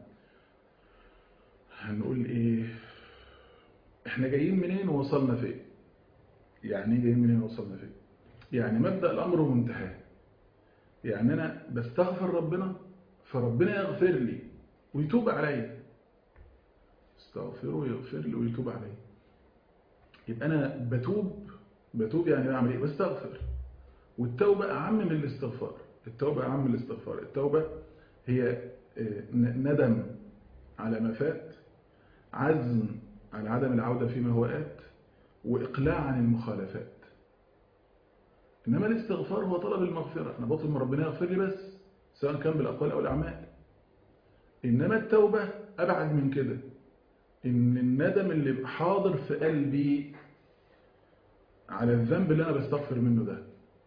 Speaker 2: هنقول ايه، احنا جايين منين ووصلنا فين؟ يعني ايه جايين منين ووصلنا فين؟ يعني مبدأ الأمر ومنتهاه. يعني أنا بستغفر ربنا فربنا يغفر لي ويتوب علي، استغفره ويغفر لي ويتوب علي. يبقى أنا بتوب، بتوب يعني بعمل إيه؟ بستغفر. والتوبة أعم من الاستغفار. التوبة أعم من الاستغفار. التوبة هي ندم على ما فات، عزم على عدم العودة فيما هو آت، وإقلاع عن المخالفات. إنما الاستغفار هو طلب المغفرة، أنا بطلب من ربنا يغفر لي بس، سواء كان بالأقوال أو الأعمال. إنما التوبة أبعد من كده، إن الندم اللي حاضر في قلبي على الذنب اللي أنا بستغفر منه ده،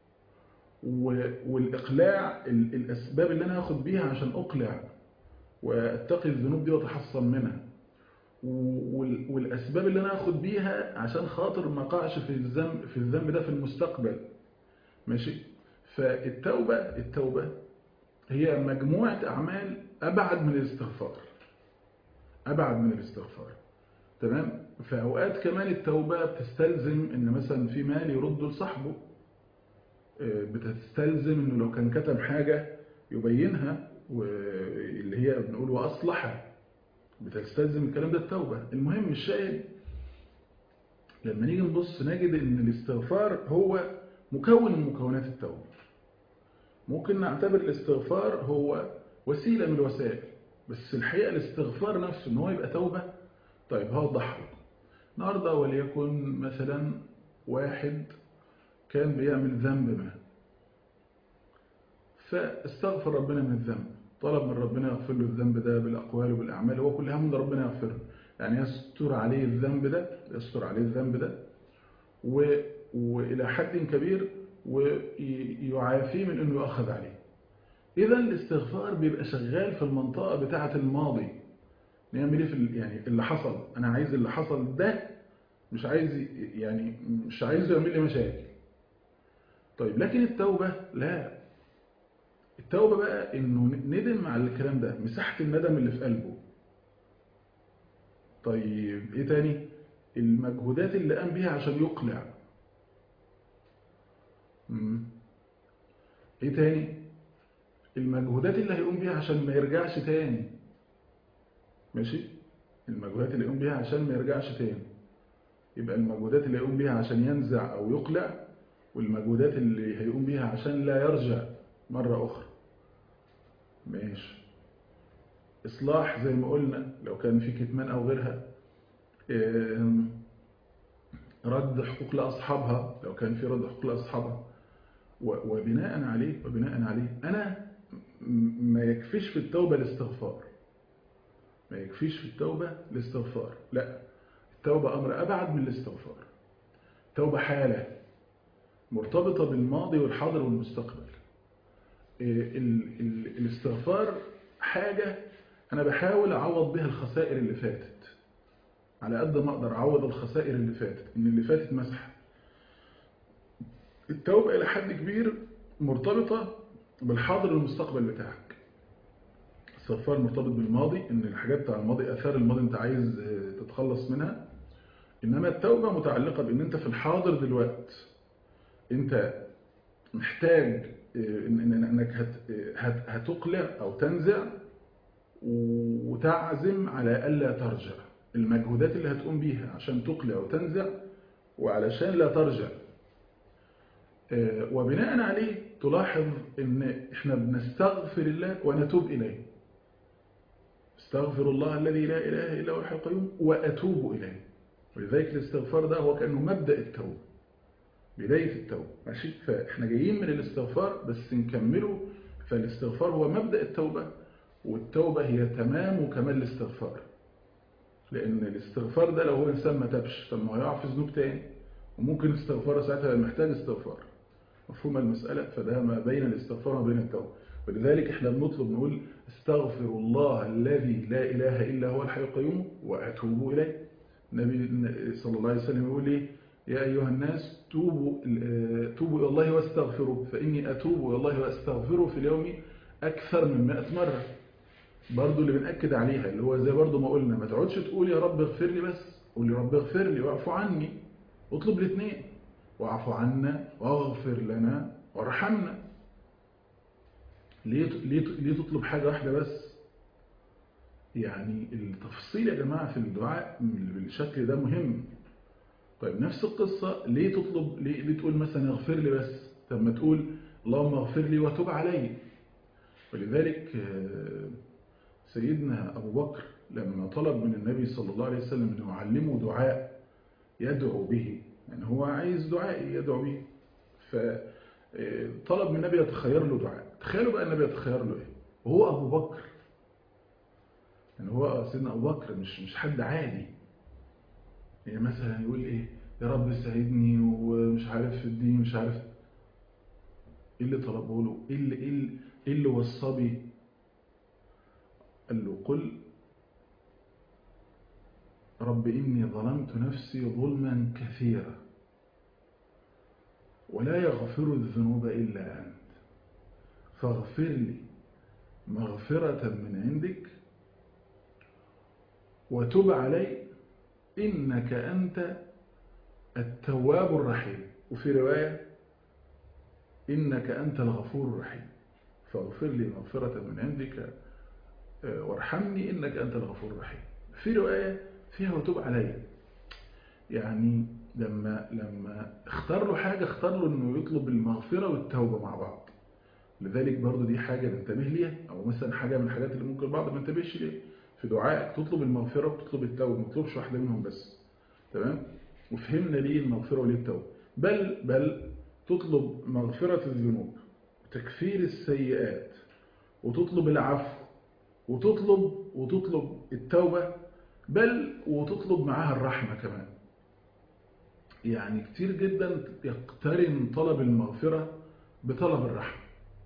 Speaker 2: والإقلاع، الأسباب اللي أنا أخذ بيها عشان أقلع وأتقي الذنوب دي وأتحصن منها، والأسباب اللي أنا أخذ بيها عشان خاطر ما أقعش في الذنب في الذنب ده في المستقبل. ماشي. فالتوبة التوبة هي مجموعة أعمال أبعد من الاستغفار، أبعد من الاستغفار. تمام. في أوقات كمان التوبة بتستلزم إن مثلا في مال يرده لصاحبه، بتستلزم إنه لو كان كتب حاجة يبينها، واللي هي بنقول وأصلحها، بتستلزم الكلام ده التوبة. المهم الشاهد لما نيجي نبص نجد إن الاستغفار هو مكون من مكونات التوبة. ممكن نعتبر الاستغفار هو وسيلة من الوسائل، بس الحقيقة الاستغفار نفسه إن هو يبقى توبة. طيب هوضح لكم. النهارده وليكن مثلا واحد كان بيعمل ذنب ما، فاستغفر ربنا من الذنب، طلب من ربنا يغفر له الذنب ده بالأقوال وبالأعمال، هو كل هم ربنا يغفره، يعني يستر عليه الذنب ده، يستر عليه الذنب ده و... وإلى حد كبير ويعافيه من أنه يؤخذ عليه. إذا الاستغفار بيبقى شغال في المنطقة بتاعة الماضي، نعمل ايه في يعني اللي حصل، انا عايز اللي حصل ده، مش عايز يعني مش عايزه يعمل لي مشاكل. طيب لكن التوبة لا، التوبة بقى انه ندم على الكلام ده، مساحة الندم اللي في قلبه. طيب ايه تاني؟ المجهودات اللي قام بيها عشان يقلع. امم ايه تاني؟ المجهودات اللي هيقوم بيها عشان ما يرجعش تاني. ماشي. المجهودات اللي يقوم بيها عشان ما يرجعش تاني. يبقى المجهودات اللي هيقوم بيها عشان ينزع أو يقلع، والمجهودات اللي هيقوم بيها عشان لا يرجع مرة أخرى. ماشي. إصلاح زي ما قلنا لو كان في كتمان أو غيرها، رد حقوق لأصحابها لو كان في رد حقوق لأصحابها، وبناء عليه وبناء عليه أنا ما يكفيش في التوبة الاستغفار، ما يكفيش في التوبة الاستغفار، لا، التوبة أمر أبعد من الاستغفار. التوبة حالة مرتبطة بالماضي والحاضر والمستقبل. الاستغفار حاجة أنا بحاول أعوض بها الخسائر اللي فاتت، على قد ما أقدر أعوض الخسائر اللي فاتت، إن اللي فاتت مسح. التوبة إلى حد كبير مرتبطة بالحاضر والمستقبل بتاعك. الاستغفار مرتبط بالماضي، إن الحاجات بتاع الماضي، أثار الماضي أنت عايز تتخلص منها. إنما التوبة متعلقة بإن أنت في الحاضر دلوقتي أنت محتاج إنك هتقلع أو تنزع وتعزم على ألا ترجع. المجهودات اللي هتقوم بيها عشان تقلع وتنزع وعلشان لا ترجع. وبناء عليه تلاحظ إن إحنا بنستغفر الله ونتوب إليه. استغفر الله الذي لا إله إلا هو الحي القيوم وأتوب إليه. ولذلك الاستغفار ده هو كأنه مبدأ التوبة، بداية التوبة. ماشي. فإحنا جايين من الاستغفار بس نكمله. فالاستغفار هو مبدأ التوبة، والتوبة هي تمام وكمال الاستغفار. لأن الاستغفار ده لو هو إنسان ما تابش، طب ما هو يقع في ذنوب تاني، وممكن الاستغفار ساعتها محتاج استغفار. مفهوم المسألة؟ فده ما بين الاستغفار وما بين التوبة. ولذلك احنا بنطلب نقول استغفر الله الذي لا إله إلا هو الحي القيوم وأتوب إليه. النبي صلى الله عليه وسلم يقول لي يا أيها الناس توبوا, توبوا إلى الله واستغفروا، فإني أتوب إلى الله واستغفره في اليوم أكثر من مئة مرة. برضو اللي بنأكد عليها، اللي هو زي برضو ما قلنا ما تقعدش تقول يا رب اغفر لي بس، قول يا رب اغفر لي واعفو عني، اطلب الاثنين، واعفو عنا واغفر لنا وارحمنا. ليه ليه ليه تطلب حاجة واحدة بس؟ يعني التفصيل يا جماعة في الدعاء بالشكل ده مهم. طيب نفس القصة، ليه تطلب ليه, ليه تقول مثلا اغفر لي بس؟ طب ما تقول اللهم اغفر لي وتب علي. ولذلك سيدنا أبو بكر لما طلب من النبي صلى الله عليه وسلم أنه يعلمه دعاء يدعو به، يعني هو عايز دعاء يدعو به، فطلب من النبي يتخير له دعاء. تخيلوا بقى النبي يتخير له إيه وهو أبو بكر، يعني هو سيدنا أبو بكر مش مش حد عادي. يعني مثلا يقول إيه يا رب ساعدني ومش عارف في الدين، مش عارف إيه اللي طلبه له، إيه اللي, إيه اللي, إيه اللي وصى بيه. قال له قل رب إني ظلمت نفسي ظلما كثيرا ولا يغفر الذنوب إلا أنت فاغفر لي مغفرة من عندك وتب علي إنك أنت التواب الرحيم، وفي رواية إنك أنت الغفور الرحيم، فاغفر لي مغفرة من عندك وارحمني إنك أنت الغفور الرحيم. في رواية فيها وتب علي، يعني لما لما اختار له حاجة، اختار له إنه يطلب المغفرة والتوبة مع بعض. لذلك برضو دي حاجة ننتبه ليها، أو مثلا حاجة من الحاجات اللي ممكن البعض ما ينتبهش ليها في دعائك، تطلب المغفرة وتطلب التوبة، ما تطلبش واحدة منهم بس. تمام؟ وفهمنا ليه المغفرة وليه التوبة. بل بل تطلب مغفرة الذنوب وتكفير السيئات وتطلب العفو وتطلب وتطلب التوبة، بل وتطلب معاها الرحمة كمان. يعني كتير جدا يقترن طلب المغفرة بطلب الرحمة،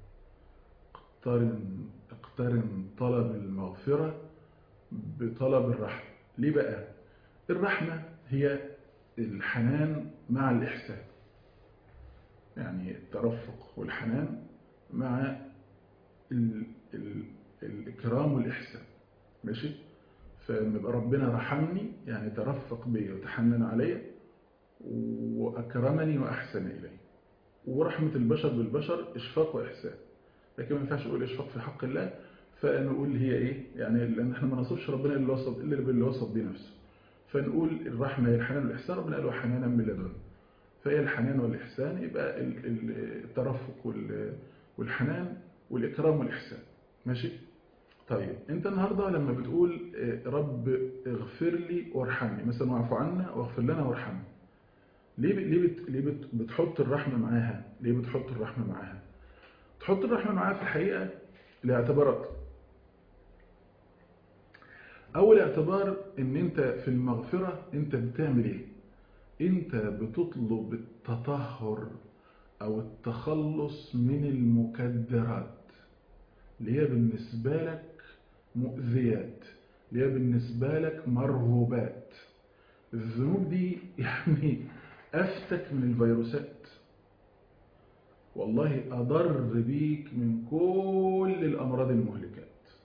Speaker 2: اقترن اقترن طلب المغفرة بطلب الرحمة. ليه بقى؟ الرحمة هي الحنان مع الإحسان، يعني الترفق والحنان مع ال ال الإكرام والإحسان. ماشي؟ فلما ربنا رحمني يعني ترفق بي وتحنن علي وأكرمني وأحسن إلي. ورحمة البشر بالبشر إشفاق وإحسان، لكن ما ينفعش نقول إشفاق في حق الله فنقول هي إيه، يعني لأن إحنا ما نصفش ربنا اللي وصف إلا باللي وصف بيه نفسه. فنقول الرحمة هي الحنان والإحسان، ربنا قال وحنانا من لدن، فهي الحنان والإحسان، يبقى الترفق والحنان والإكرام والإحسان. ماشي؟ طيب أنت النهاردة لما بتقول رب اغفر لي وارحمني مثلا، واعف عنا واغفر لنا وارحمنا، ليه ليه بت ليه بت بتحط الرحمة معاها؟ ليه بتحط الرحمة معاها؟ تحط الرحمة معاها في الحقيقة لاعتبارات. أول اعتبار إن أنت في المغفرة أنت بتعمل إيه؟ أنت بتطلب التطهر أو التخلص من المكدرات اللي هي بالنسبة لك مؤذيات، اللي هي بالنسبة لك مرغوبات. الذنوب دي يعني أفتك من الفيروسات، والله أضر بيك من كل الأمراض المهلكات.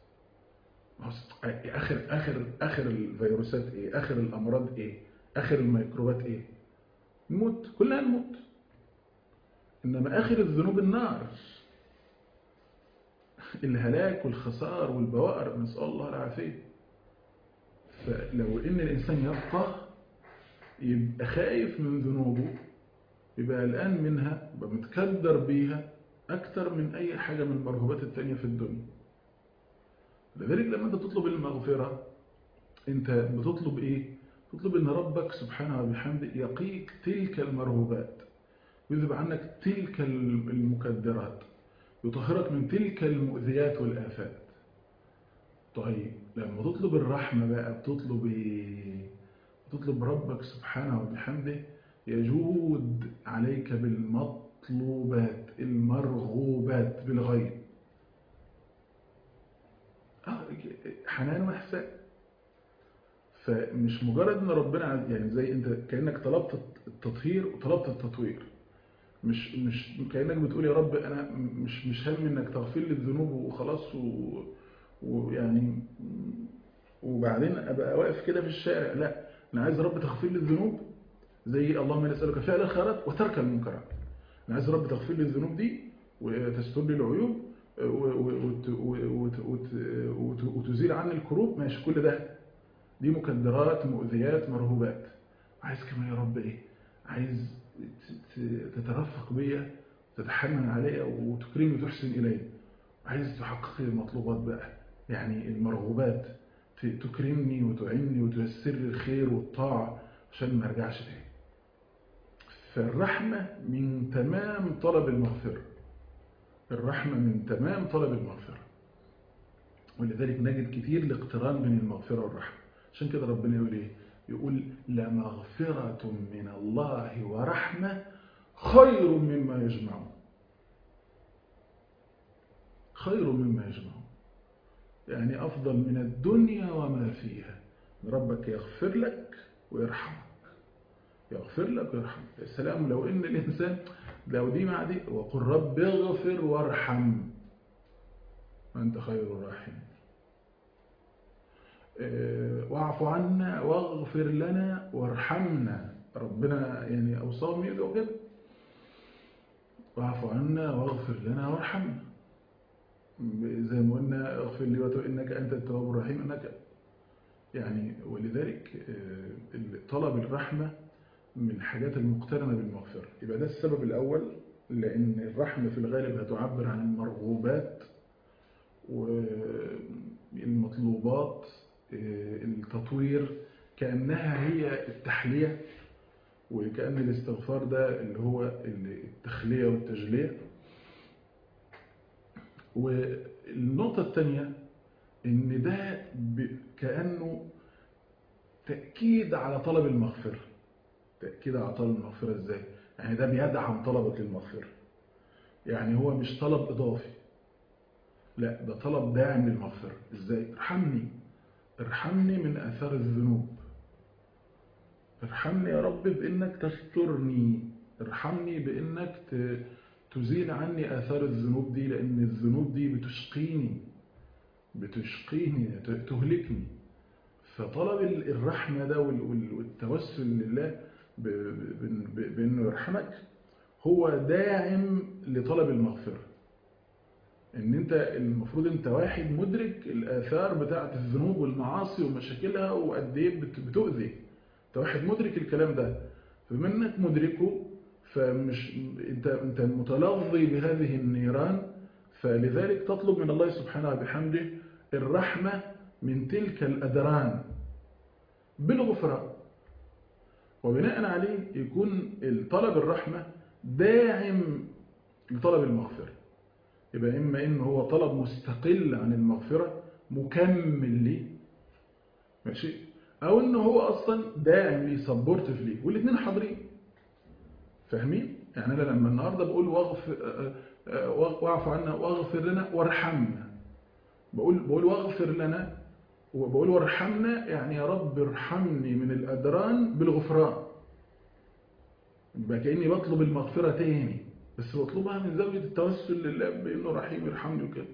Speaker 2: آخر آخر آخر الفيروسات إيه؟ آخر الأمراض إيه؟ آخر الميكروبات إيه؟ الموت، كلها الموت. إنما آخر الذنوب النار، الهلاك والخسار والبوائر، نسأل الله العافية. فلو إن الإنسان يبقى يبقى خايف من ذنوبه، يبقى قلقان منها، يبقى متكدر بيها أكتر من أي حاجة من المرغوبات التانية في الدنيا. لذلك لما أنت تطلب المغفرة أنت بتطلب إيه؟ تطلب أن ربك سبحانه وبحمده يقيك تلك المرغوبات، يذهب عنك تلك المكدرات، يطهرك من تلك المؤذيات والآفات. طيب لما تطلب الرحمة بقى بتطلب إيه؟ بتطلب ربك سبحانه وبحمده يجود عليك بالمطلوبات المرغوبات بالغيب. حنان وإحسان. فمش مجرد ان ربنا يعني زي انت كأنك طلبت التطهير وطلبت التطوير، مش مش كأنك بتقول يا رب انا مش مش هم انك تغفر لي الذنوب وخلاص و ويعني وبعدين ابقى واقف كده في الشارع، لا انا عايز رب تغفر لي الذنوب، زي اللهم اني اسالك فعل الخيرات وترك المنكرات. انا عايز رب تغفر لي الذنوب دي وتستر لي العيوب وتزيل عني الكروب، ماشي كل ده دي مكدرات مؤذيات مرهوبات. عايز كمان يا رب ايه؟ عايز تترفق بيا، تتحنن عليا وتكرمني وتحسن الي. عايز تحقق لي المطلوبات بقى، يعني المرغوبات، تكرمني وتعني وتيسر لي الخير والطاعه عشان ما ارجعش تاني. فالرحمه من تمام طلب المغفره، الرحمه من تمام طلب المغفره. ولذلك نجد كتير الاقتران بين المغفره والرحمه. عشان كده ربنا يقول ايه؟ يقول لمغفرة من الله ورحمة خير مما يجمعون. خير مما يجمعون يعني أفضل من الدنيا وما فيها. ربك يغفر لك ويرحمك، يغفر لك ويرحمك. السلام لو إن الإنسان لو دي مع دي، وقل رب اغفر وارحم وأنت خير الراحمين. واعف عنا واغفر لنا وارحمنا. ربنا يعني أوصاهم يدعوا كده، واعف عنا واغفر لنا وارحمنا. زي ما قلنا اغفر لي وتوب إنك أنت التواب الرحيم إنك يعني. ولذلك طلب الرحمة من الحاجات المقترنة بالمغفرة. يبقى ده السبب الأول، لأن الرحمة في الغالب هتعبر عن المرغوبات والمطلوبات، التطوير، كأنها هي التحلية، وكأن الاستغفار ده اللي هو التخلية والتجلية. والنقطة الثانية إن ده كأنه تأكيد على طلب المغفرة. تأكيد على طلب المغفرة إزاي؟ يعني ده بيدعم طلبك للمغفرة. يعني هو مش طلب إضافي، لا ده طلب داعم للمغفرة. إزاي؟ ارحمني، ارحمني من آثار الذنوب. ارحمني يا رب بإنك تسترني، ارحمني بإنك تزيل عني آثار الذنوب دي، لأن الذنوب دي بتشقيني بتشقيني تهلكني. فطلب الرحمة ده والتوسل لله بأنه يرحمك هو داعم لطلب المغفرة. ان انت المفروض انت واحد مدرك الآثار بتاعة الذنوب والمعاصي ومشاكلها وقد ايه بتؤذي. انت واحد مدرك الكلام ده، فبما انك مدركه فمش انت انت متلظي بهذه النيران، فلذلك تطلب من الله سبحانه وبحمده الرحمة من تلك الأدران بالغفران. وبناء عليه يكون طلب الرحمة داعم لطلب المغفرة. يبقى إما إنه هو طلب مستقل عن المغفرة مكمل ليه، ماشي، أو إنه هو أصلا داعم ليه، سبورتيف ليه، والاثنين حاضرين. فاهمين؟ يعني أنا لما النهاردة بقول واغفر واعف عنا واغفر لنا وارحمنا، بقول بقول واغفر لنا وبقول وارحمنا، يعني يا رب ارحمني من الأدران بالغفران. يبقى كأني بطلب المغفرة تاني، بس بطلبها من زاوية التوسل لله بأنه رحيم يرحمني وكده.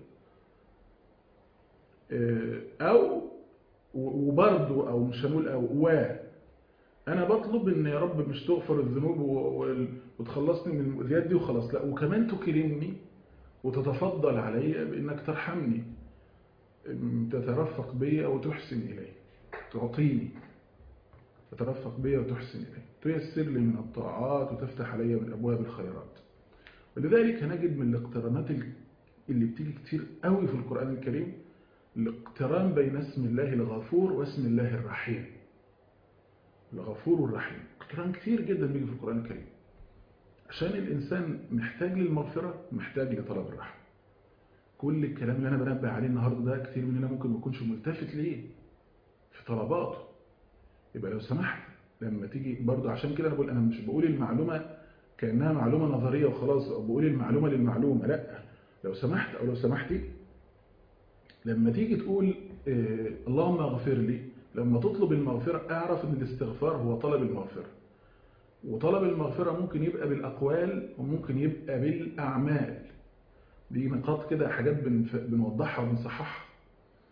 Speaker 2: أو وبرضه أو مش هنقول أو و أنا بطلب إن يا رب مش تغفر الذنوب وتخلصني من المؤذيات دي وخلاص، لا وكمان تكرمني وتتفضل علي بأنك ترحمني، تترفق بي وتحسن إلي، تعطيني، تترفق بي وتحسن إلي، تيسر لي من الطاعات وتفتح علي من أبواب الخيرات. ولذلك هنجد من الاقترانات اللي بتيجي كتير قوي في القرآن الكريم الاقتران بين اسم الله الغفور واسم الله الرحيم. الغفور والرحيم اقتران كتير جدا بيجي في القرآن الكريم، عشان الإنسان محتاج للمغفرة، محتاج لطلب الرحمة. كل الكلام اللي أنا بنبه عليه النهاردة ده كتير مننا ممكن ما يكونش ملتفت ليه في طلباته. يبقى لو سمحت لما تيجي برضه، عشان كده أنا بقول أنا مش بقول المعلومة كأنها معلومة نظرية وخلاص، أو بقول المعلومة للمعلومة، لا. لو سمحت أو لو سمحتي لما تيجي تقول إيه اللهم اغفر لي، لما تطلب المغفرة اعرف ان الاستغفار هو طلب المغفرة. وطلب المغفرة ممكن يبقى بالأقوال وممكن يبقى بالأعمال. دي نقاط كده، حاجات بنوضحها وبنصححها.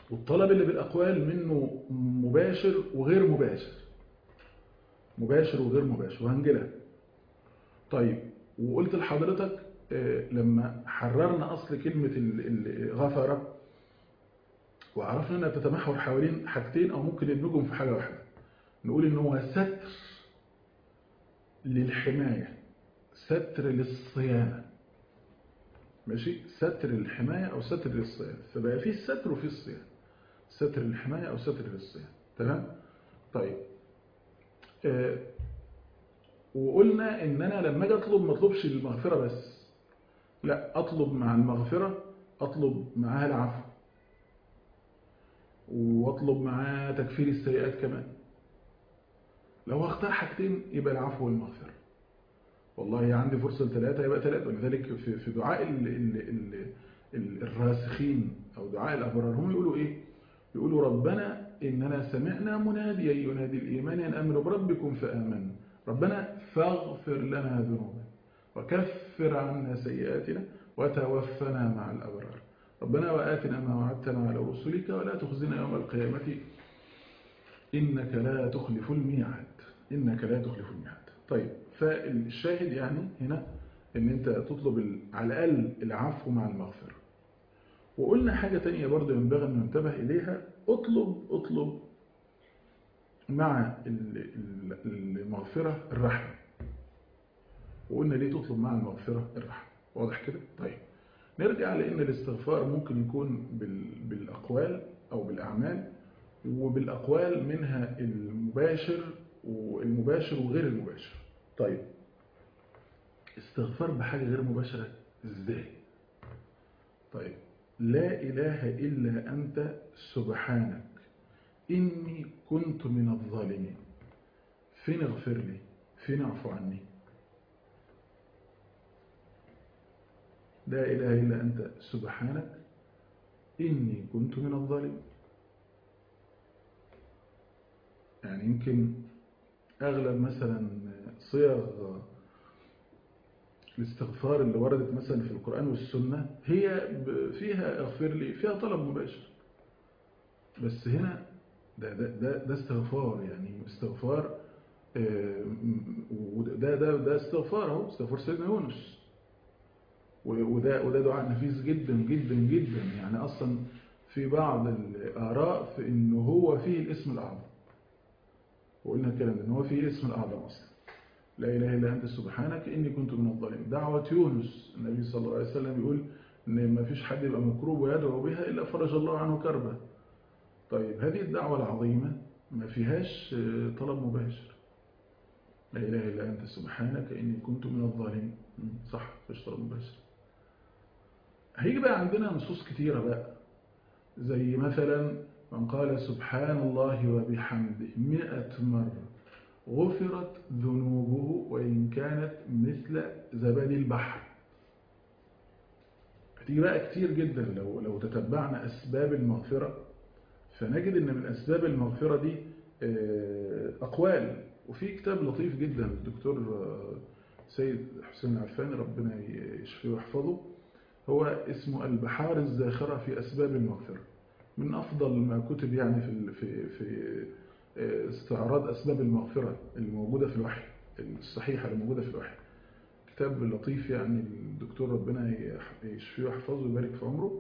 Speaker 2: والطلب اللي بالأقوال منه مباشر وغير مباشر، مباشر وغير مباشر، وهنجلها. طيب، وقلت لحضرتك لما حررنا أصل كلمة الغفرة وعرفنا أنها تتمحور حوالين حاجتين أو ممكن ندمجهم في حاجة واحدة، نقول إن هو ستر للحماية، ستر للصيانة. ماشي، ستر للحماية أو ستر للصيانة، فبقى فيه الستر وفيه الصيانة، ستر للحماية أو ستر للصيانة. تمام؟ طيب، آه وقلنا إن أنا لما أجي أطلب ما أطلبش المغفرة بس، لا، أطلب مع المغفرة أطلب معاها العفو، واطلب معاه تكفير السيئات كمان. لو هختار حاجتين يبقى العفو والمغفرة. والله عندي فرصة لثلاثة يبقى ثلاثة. ولذلك في في دعاء ال ال ال ال الراسخين أو دعاء الأبرار هم يقولوا إيه؟ يقولوا ربنا إننا سمعنا مناديا ينادي الإيمان أن آمنوا بربكم فآمنا، ربنا فاغفر لنا ذنوبنا وكفر عنا سيئاتنا وتوفنا مع الأبرار، ربنا وآتنا ما وعدتنا على رسلك ولا تخزنا يوم القيامة إنك لا تخلف الميعاد، إنك لا تخلف الميعاد. طيب، فالشاهد يعني هنا إن أنت تطلب على الأقل العفو مع المغفرة. وقلنا حاجة تانية برضو ينبغي أن ننتبه إليها، اطلب اطلب مع المغفرة الرحمة. وقلنا ليه تطلب مع المغفرة الرحمة؟ واضح كده؟ طيب، نرجع لأن الاستغفار ممكن يكون بالأقوال أو بالأعمال، وبالأقوال منها المباشر والمباشر وغير المباشر. طيب، استغفار بحاجة غير مباشرة إزاي؟ طيب، لا إله إلا أنت سبحانك إني كنت من الظالمين، فين اغفر لي؟ فين اعفو عني؟ لا إله إلا أنت سبحانك إني كنت من الظالمين. يعني يمكن أغلب مثلا صيغ الاستغفار اللي وردت مثلا في القرآن والسنة هي فيها اغفر لي، فيها طلب مباشر، بس هنا ده, ده, ده, ده استغفار، يعني استغفار، وده ده ده استغفار اهو، استغفار سيدنا يونس، وده وده دعاء نفيس جدا جدا جدا. يعني اصلا في بعض الآراء في انه هو فيه الاسم الأعظم، وقلنا الكلام ان هو فيه الاسم الأعظم اصلا، لا إله إلا أنت سبحانك إني كنت من الظالمين. دعوة يونس، النبي صلى الله عليه وسلم يقول إن ما فيش حد يبقى مكروب ويدعو بها إلا فرج الله عنه كربه. طيب، هذه الدعوة العظيمة ما فيهاش طلب مباشر، لا إله إلا أنت سبحانك إني كنت من الظالمين، صح، فيش طلب مباشر. هيجي بقى عندنا نصوص كتيرة بقى، زي مثلا من قال سبحان الله وبحمده مئة مرة غفرت ذنوبه وإن كانت مثل زبد البحر. هتيجي بقى كتير جدا لو لو تتبعنا أسباب المغفرة، فنجد إن من أسباب المغفرة دي أقوال. وفي كتاب لطيف جدا الدكتور سيد حسين العفاني ربنا يشفيه ويحفظه، هو اسمه البحار الزاخرة في أسباب المغفرة، من أفضل ما كتب يعني في في في استعراض أسباب المغفرة الموجودة في الوحي الصحيحة الموجودة في الوحي. كتاب لطيف يعني، الدكتور ربنا يشفيه ويحفظه ويبارك في عمره.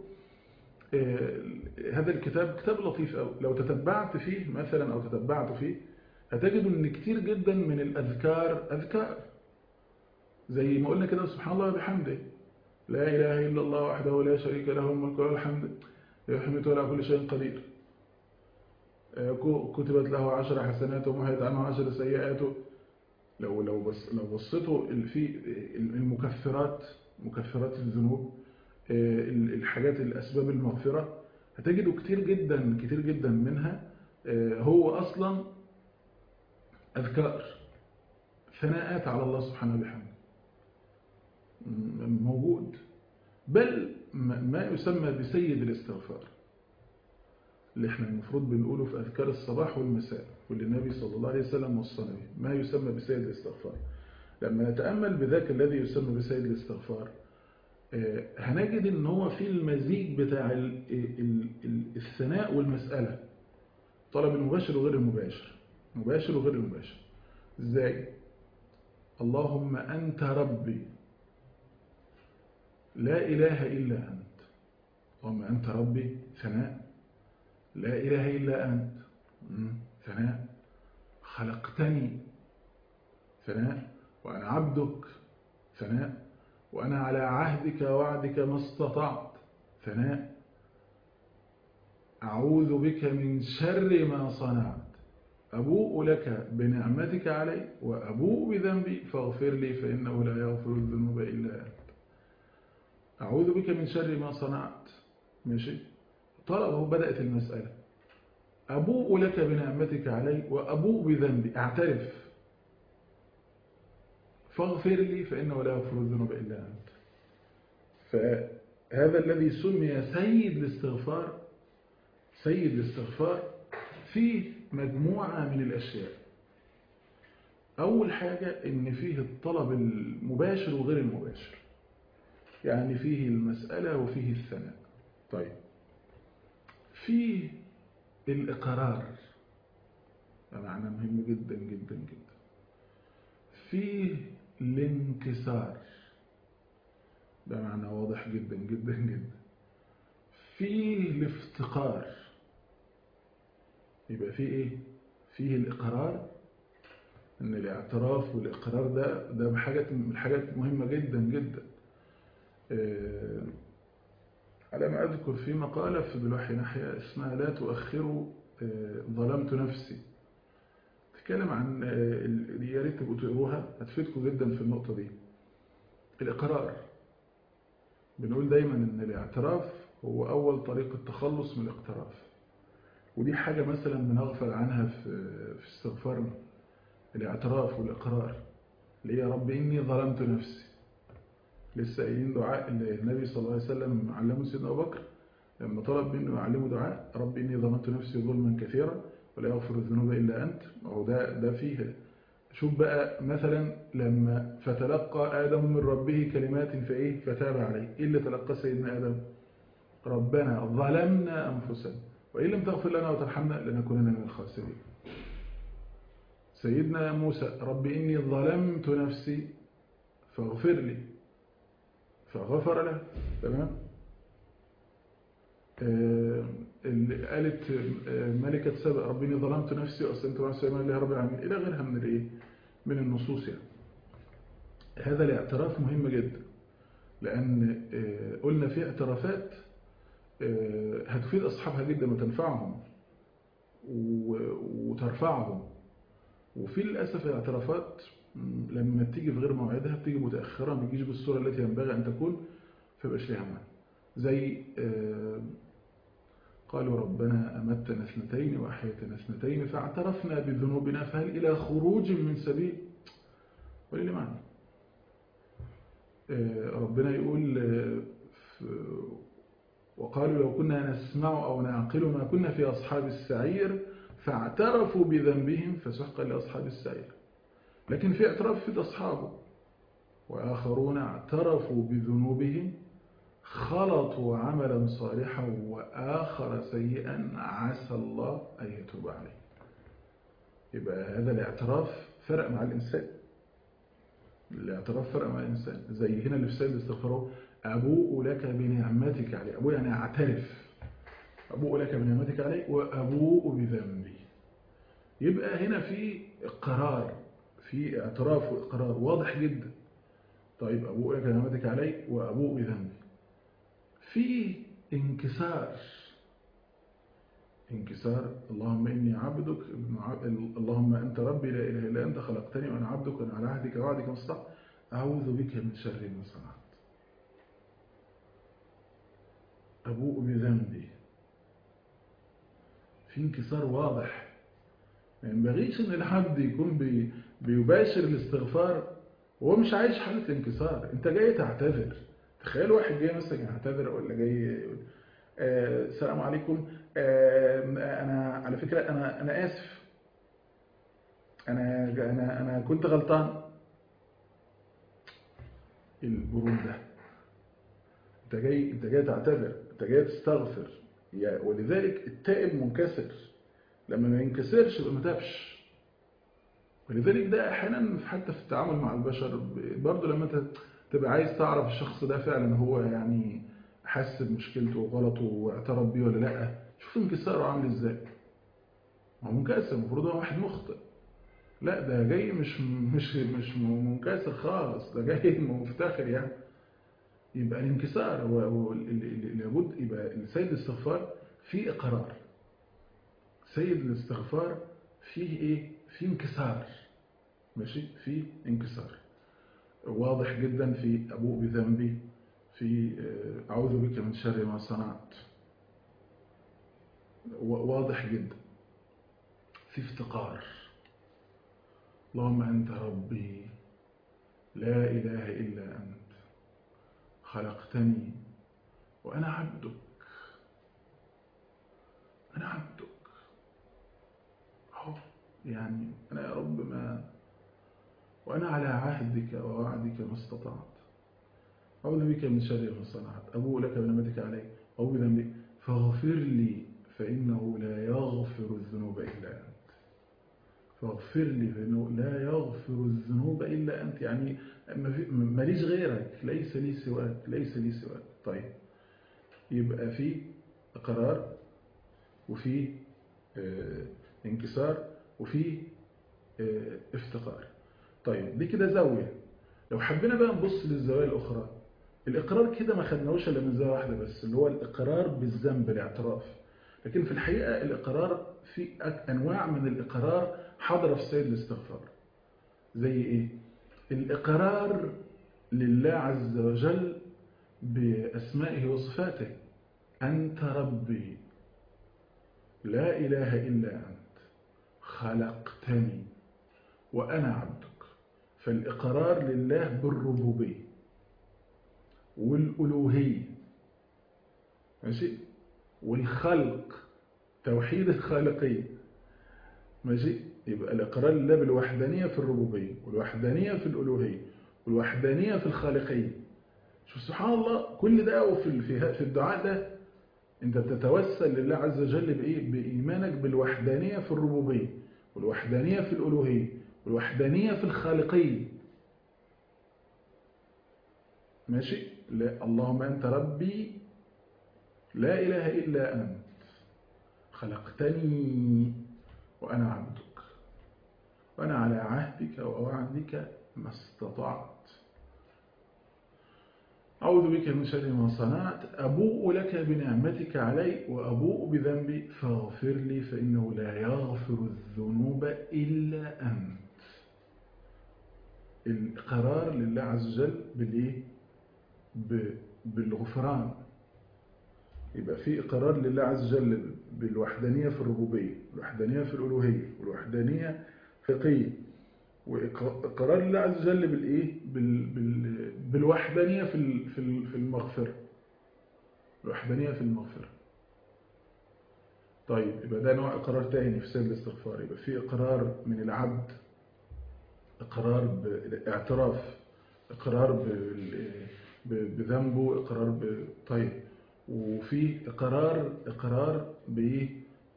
Speaker 2: هذا الكتاب كتاب لطيف أوي، لو تتبعت فيه مثلا أو تتبعت فيه هتجد أن كتير جدا من الأذكار أذكار، زي ما قلنا كده سبحان الله وبحمده، لا إله إلا الله وحده لا شريك له الملك وله الحمد يحمد على كل شيء قدير، كتبت له عشر حسنات ومحيت عنه عشر سيئات. لو لو بس لو بصيتوا في المكفرات، مكفرات الذنوب، الحاجات الأسباب المغفرة، هتجدوا كتير جدا كتير جدا منها هو أصلا أذكار ثناءات على الله سبحانه وبحمده موجود، بل ما يسمى بسيد الاستغفار اللي احنا المفروض بنقوله في أذكار الصباح والمساء، واللي النبي صلى الله عليه وسلم وصانا به، ما يسمى بسيد الاستغفار. لما نتأمل بذاك الذي يسمى بسيد الاستغفار هنجد ان هو في المزيج بتاع الثناء والمسألة، طلب المباشر وغير المباشر، مباشر وغير المباشر. ازاي؟ اللهم أنت ربي لا إله إلا أنت. اللهم أنت ربي ثناء، لا إله إلا أنت ثناء، خلقتني ثناء، وأنا عبدك ثناء، وأنا على عهدك ووعدك ما استطعت ثناء، أعوذ بك من شر ما صنعت، أبوء لك بنعمتك علي وأبوء بذنبي فاغفر لي فإنه لا يغفر الذنوب إلا أنت. أعوذ بك من شر ما صنعت، ماشي، طلبه، بدأت المسألة. أبوء لك بنعمتك علي وأبوء بذنبي، أعترف، فاغفر لي فإنه لا يغفر الذنوب إلا أنت. فهذا الذي سمي سيد الاستغفار، سيد الاستغفار فيه مجموعة من الأشياء. أول حاجة إن فيه الطلب المباشر وغير المباشر، يعني فيه المسألة وفيه الثناء. طيب، فيه الإقرار، ده معنى مهم جدا جدا جدا. فيه الانكسار، ده معنى واضح جدا جدا جدا. فيه الافتقار، يبقى فيه ايه؟ فيه الإقرار، ان الاعتراف والإقرار ده ده بحاجات من الحاجات مهمة جدا جدا. أه على ما أذكر في مقالة في بالوحي ناحية اسمها لا تؤخروا أه ظلمت نفسي، تتكلم عن أه يا ريت تبقوا تقروها، هتفيدكم جدا في النقطة دي. الإقرار، بنقول دايما ان الاعتراف هو أول طريق التخلص من الاقتراف، ودي حاجة مثلا بنغفل عنها في في استغفارنا. الاعتراف والإقرار، اللي هي رب إني ظلمت نفسي. لسه قايلين دعاء النبي صلى الله عليه وسلم علمه سيدنا أبو بكر لما طلب منه يعلمه دعاء رب إني ظلمت نفسي ظلما كثيرا ولا يغفر الذنوب إلا أنت. وهو ده ده فيه. شوف بقى مثلا لما فتلقى آدم من ربه كلمات فإيه فتاب عليه، إيه اللي تلقى سيدنا آدم؟ ربنا ظلمنا أنفسنا وإن لم تغفر لنا وترحمنا لنكونن من الخاسرين. سيدنا موسى رب إني ظلمت نفسي فاغفر لي، فغفر له. تمام. آه اللي قالت آه ملكة سبأ رب إني ظلمت نفسي وأسلمت مع سليمان لله رب العالمين، إلى غيرها من الإيه من النصوص. يعني هذا الاعتراف مهم جدا، لأن آه قلنا في اعترافات آه هتفيد أصحابها جدا وتنفعهم وترفعهم، وفي للأسف الاعترافات لما بتيجي في غير موعدها بتيجي متأخرة، ما بتجيش بالصورة التي ينبغي أن تكون، فيبقاش ليها معنى. زي آه قالوا ربنا أمتنا اثنتين وأحيتنا اثنتين فاعترفنا بذنوبنا فهل إلى خروج من سبيل، وليه معنى. آه ربنا يقول آه وقالوا لو كنا نسمع أو نعقل ما كنا في أصحاب السعير فاعترفوا بذنبهم فسحقا لأصحاب السعير. لكن في اعتراف في أصحابه، وآخرون اعترفوا بذنوبهم خلطوا عملا صالحا وآخر سيئا عسى الله أن يتوب عليه. يبقى هذا الاعتراف فرق مع الإنسان، الاعتراف فرق مع الإنسان. زي هنا اللي في سيد الاستغفار أبوء لك بنعمتك علي، أبوء يعني أعترف، أبوء لك بنعمتك علي وأبوء بذنبي. يبقى هنا في إقرار، في اعتراف وإقرار واضح جدا. طيب أبوء لك بنعمتك علي وأبوء بذنبي. في انكسار، انكسار اللهم إني عبدك اللهم أنت ربي لا إله إلا أنت خلقتني وأنا عبدك وأنا على عهدك ووعدك ما استطعت أعوذ بك من شر ما صنعت أبوء بذنبي. في انكسار واضح. ما ينبغيش ان الحد يكون بي بيباشر الاستغفار وهو مش عايش حالة انكسار. انت جاي تعتذر، تخيل واحد جاي مثلا يعتذر ولا جاي يقول آه السلام عليكم آه انا على فكرة انا انا اسف، انا انا انا كنت غلطان. البرود ده انت جاي انت جاي تعتذر، انت جاي تستغفر. ولذلك التائب منكسر، لما ما ينكسرش يبقى ما تابش. ولذلك ده احيانا حتى في التعامل مع البشر برضه، لما انت تبقى عايز تعرف الشخص ده فعلا هو يعني حس بمشكلته وغلطه واعترف بيه ولا لا، شوف انكساره عامل ازاي. هو منكسر، المفروض هو واحد مخطئ، لا ده جاي مش مش مش منكسر خالص، ده جاي مفتخر يعني. يبقى الانكسار لابد يبقى سيد الاستغفار فيه اقرار. سيد الاستغفار فيه ايه؟ فيه انكسار، ماشي، فيه انكسار واضح جدا في ابوء بذنبي، في اعوذ بك من شر ما صنعت، واضح جدا في افتقار. اللهم انت ربي لا اله الا انت خلقتني وانا عبدك، انا عبدك اهو. يعني انا يا رب ما وأنا على عهدك ووعدك ما استطعت، أعوذ بك من شر ما صنعت، أبوء لك بنعمتك علي أو بذنبي فاغفر لي فإنه لا يغفر الذنوب إلا أنت. فاغفر لي فإنه لا يغفر الذنوب إلا أنت، يعني ماليش غيرك، ليس لي سواك، ليس لي سواك. طيب، يبقى في إقرار وفي اه انكسار وفي اه افتقار. طيب دي كده زاوية. لو حبينا بقى نبص للزوايا الأخرى، الإقرار كده ما خدناهوش إلا من زاوية واحدة بس، اللي هو الإقرار بالذنب، الاعتراف. لكن في الحقيقة الإقرار في أنواع من الإقرار حاضرة في سيد الاستغفار. زي إيه؟ الإقرار لله عز وجل بأسمائه وصفاته. أنت ربي لا إله إلا أنت خلقتني وأنا عبدك. فالإقرار لله بالربوبية والألوهية، ماشي، والخلق، توحيد الخالقية، ماشي. يبقى الإقرار لله بالوحدانية في الربوبية، والوحدانية في الألوهية، والوحدانية في الخالقية. شوف سبحان الله، كل ده وفي في الدعاء ده أنت بتتوسل لله عز وجل بإيه؟ بإيمانك بالوحدانية في الربوبية، والوحدانية في الألوهية، والوحدانية في الخالقية، ماشي. لا، اللهم أنت ربي لا إله إلا أنت خلقتني وأنا عبدك وأنا على عهدك ووعدك ما استطعت، أعوذ بك من شر ما صنعت، أبوء لك بنعمتك علي وأبوء بذنبي فاغفر لي فإنه لا يغفر الذنوب إلا أنت. القرار لله عز وجل بالإيه؟ بالغفران. يبقى في إقرار لله عز وجل بالوحدانية في الربوبية، والوحدانية في الألوهية، والوحدانية فقهية، وإقرار لله عز وجل بالإيه؟ بال بال بالوحدانية في في المغفرة، الوحدانية في المغفرة. طيب يبقى ده نوع إقرار تاني في سيد الاستغفار. يبقى في إقرار من العبد، إقرار بالاعتراف، إقرار بذنبه، إقرار ب... طيب، وفي إقرار إقرار بإيه؟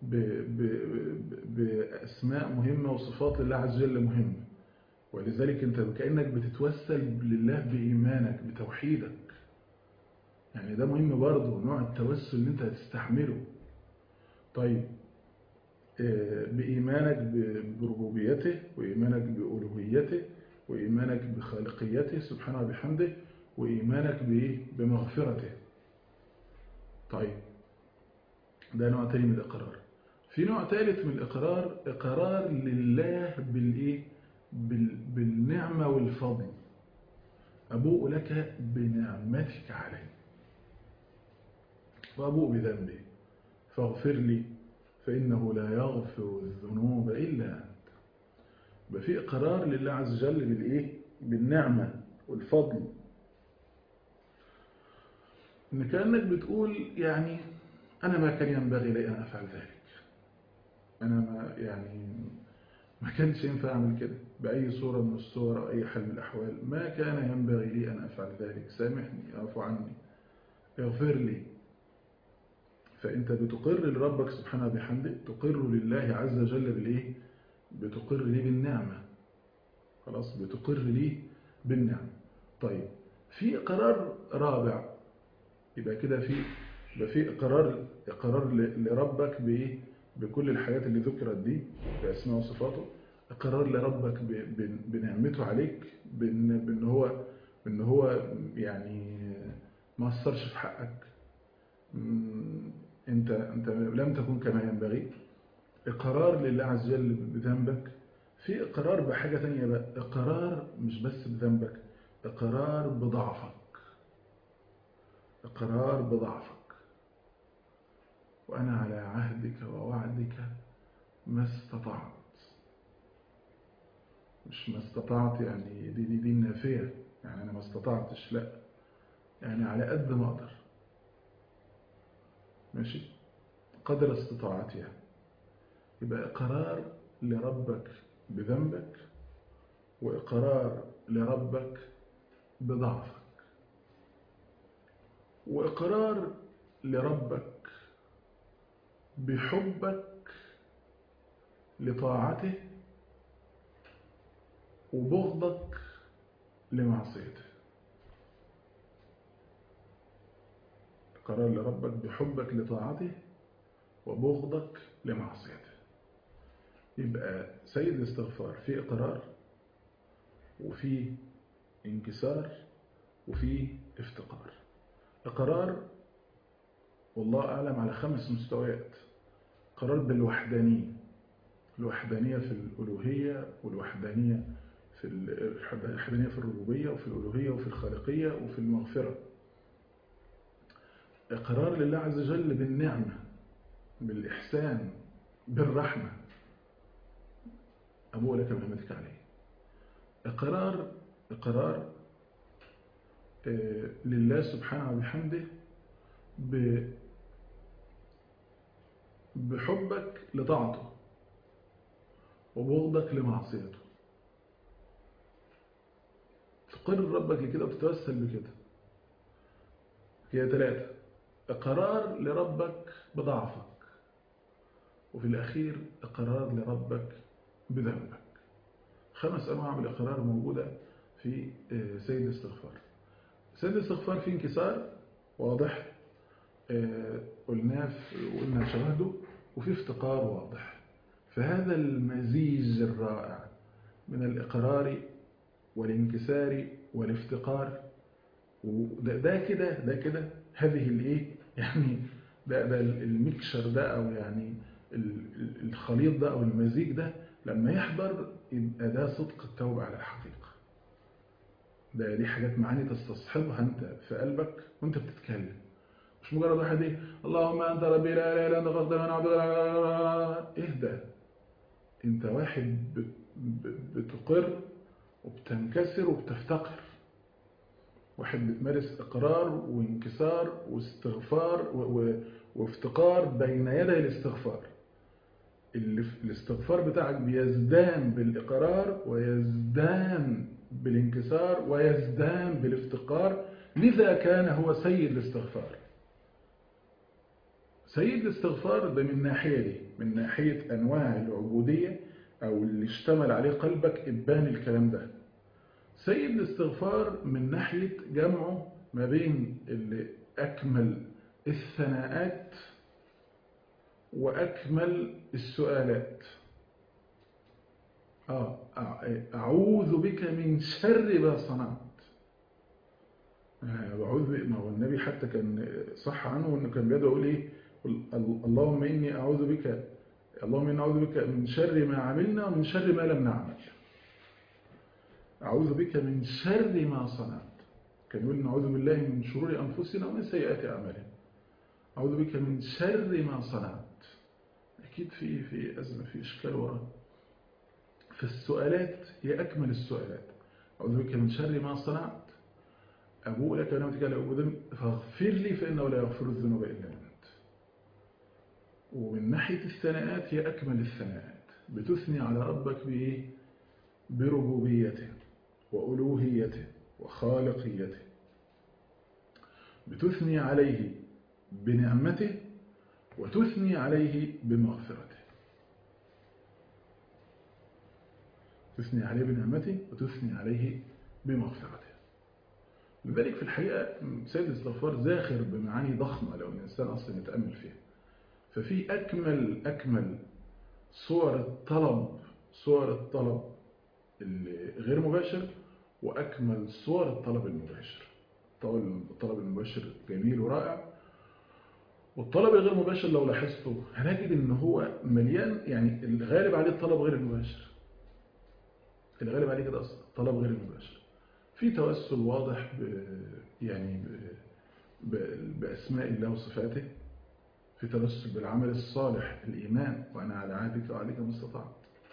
Speaker 2: بأسماء مهمة وصفات لله عز وجل مهمة. ولذلك أنت كأنك بتتوسل لله بإيمانك بتوحيدك، يعني ده مهم برضه، نوع التوسل اللي أنت هتستحمله. طيب، بإيمانك بربوبيته، وإيمانك بألوهيته، وإيمانك بخالقيته سبحانه وبحمده، وإيمانك بمغفرته. طيب ده نوع تاني من الإقرار. في نوع ثالث من الإقرار، إقرار لله بالإيه؟ بالنعمة والفضل. أبوء لك بنعمتك علي وأبوء بذنبي فاغفر لي فإنه لا يغفر الذنوب إلا أنت. يبقى في إقرار لله عز وجل بالإيه؟ بالنعمة والفضل. إن كأنك بتقول يعني أنا ما كان ينبغي لي أن أفعل ذلك، أنا ما يعني ما كانش ينفع أعمل كده بأي صورة من الصور أو أي حال من الأحوال، ما كان ينبغي لي أن أفعل ذلك، سامحني، اعف عني، اغفر لي. فأنت بتقر لربك سبحانه بحمده، تقر لله عز وجل بالإيه؟ بتقر لي بالنعمة. خلاص، بتقر لي بالنعمة. طيب، في إقرار رابع، يبقى كده في يبقى في إقرار إقرار لربك بإيه؟ بكل الحاجات اللي ذكرت دي بأسماء وصفاته. إقرار لربك بنعمته عليك، بأن بأن هو بأن هو يعني ما قصرش في حقك، أنت أنت لم تكن كما ينبغي. إقرار لله عز وجل بذنبك. في إقرار بحاجة ثانية بقى، إقرار مش بس بذنبك، إقرار بضعفك. إقرار بضعفك. وأنا على عهدك ووعدك ما استطعت. مش ما استطعت يعني دي دي دي النافية، يعني أنا ما استطعتش، لا، يعني على قد ما أقدر. ماشي، قدر استطاعتي يعني. يبقى إقرار لربك بذنبك، وإقرار لربك بضعفك، وإقرار لربك بحبك لطاعته، وبغضك لمعصيته. إقرار لربك بحبك لطاعته وبغضك لمعصيته. يبقى سيد الاستغفار في إقرار، وفي انكسار، وفي افتقار. إقرار والله أعلم على خمس مستويات. إقرار بالوحدانية، الوحدانية في الألوهية، والوحدانية في الوحدانية في الربوبية، وفي الألوهية، وفي الخالقية، وفي المغفرة. إقرار لله عز وجل بالنعمة، بالإحسان، بالرحمة، أبوء لك بنعمتك عليه. إقرار إقرار لله سبحانه وبحمده بحبك لطاعته وبغضك لمعصيته. تقر ربك لكده وتتوسل بكده. هي ثلاثة: إقرار لربك بضعفك، وفي الأخير إقرار لربك بذنبك. خمس أنواع من الإقرار موجودة في سيد الاستغفار. سيد الاستغفار في انكسار واضح، قلنا وقلنا شهده، وفي افتقار واضح. فهذا المزيج الرائع من الإقرار والانكسار والافتقار، وده ده كده ده كده هذه الايه يعني ده ده الميكشر ده، او يعني الخليط ده او المزيج ده لما يحضر يبقى ده صدق التوبة على الحقيقة. ده دي حاجات معاني تستصحبها انت في قلبك وانت بتتكلم، مش مجرد واحد ايه اللهم انت ربي لا اله الا انت خلقتني وانا عبدك. اهدى، انت واحد بتقر وبتنكسر وبتفتقر، واحد بتمارس إقرار وانكسار واستغفار وافتقار بين يدي الاستغفار. الاستغفار بتاعك بيزدان بالإقرار، ويزدان بالانكسار، ويزدان بالافتقار. لذا كان هو سيد الاستغفار. سيد الاستغفار ده من ناحية دي، من ناحية أنواع العبودية أو اللي اشتمل عليه قلبك إبان الكلام ده. سيد الاستغفار من ناحية جمعه ما بين اللي أكمل الثناءات وأكمل السؤالات. آه أعوذ بك من شر ما صنعت. أعوذ ما هو النبي حتى كان صح عنه أنه كان بيدعو يقول إيه؟ اللهم إني أعوذ بك اللهم إني أعوذ بك من شر ما عملنا ومن شر ما لم نعمل. أعوذ بك من شر ما صنعت. كان يقول نعوذ بالله من شرور أنفسنا ومن سيئات أعمالنا. أعوذ بك من شر ما صنعت. أكيد في في أزمة، في إشكال وراء. فالسؤالات هي أكمل السؤالات. أعوذ بك من شر ما صنعت، أبوء لك بنعمتك علي وبذنبي فاغفر لي فإنه لا يغفر الذنوب إلا أنت. ومن ناحية الثناءات هي أكمل الثناءات، بتثني على ربك بإيه؟ بربوبيته وألوهيته وخالقيته. بتثني عليه بنعمته وتثني عليه بمغفرته. تثني عليه بنعمته وتثني عليه بمغفرته. لذلك في الحقيقة سيد الاستغفار زاخر بمعاني ضخمة لو الإنسان أصلا يتأمل فيها. ففي أكمل أكمل صور الطلب صور الطلب الغير مباشر، وأكمل صور الطلب المباشر. الطلب المباشر جميل ورائع، والطلب الغير مباشر لو لاحظته هنجد ان هو مليان، يعني الغالب عليه الطلب غير المباشر. الغالب عليه كده اصلا الطلب غير المباشر. في توسل واضح ب يعني ب ب باسماء الله وصفاته، في توسل بالعمل الصالح، الايمان، وانا على عهدك وعليك ما استطعت.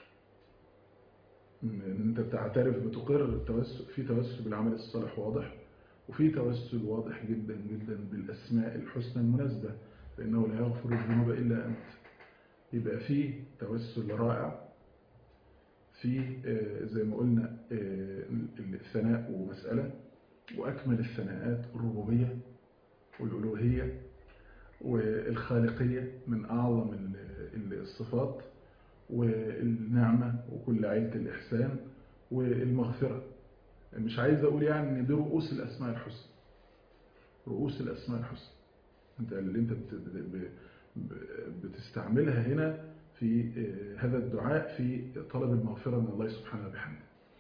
Speaker 2: ان انت بتعترف بتقر التوسل، في توسل بالعمل الصالح واضح، وفي توسل واضح جدا جدا بالاسماء الحسنى المناسبه، فانه لا يغفر الذنوب الا انت. يبقى في توسل رائع في زي ما قلنا الثناء ومسألة، وأكمل الثناءات الربوبية والألوهية والخالقية من أعظم الصفات، والنعمة وكل عيلة الإحسان والمغفرة. مش عايز أقول يعني إن دي رؤوس الأسماء الحسنى، رؤوس الأسماء الحسنى أنت اللي أنت بتستعملها هنا في هذا الدعاء في طلب المغفرة من الله سبحانه وبحمده.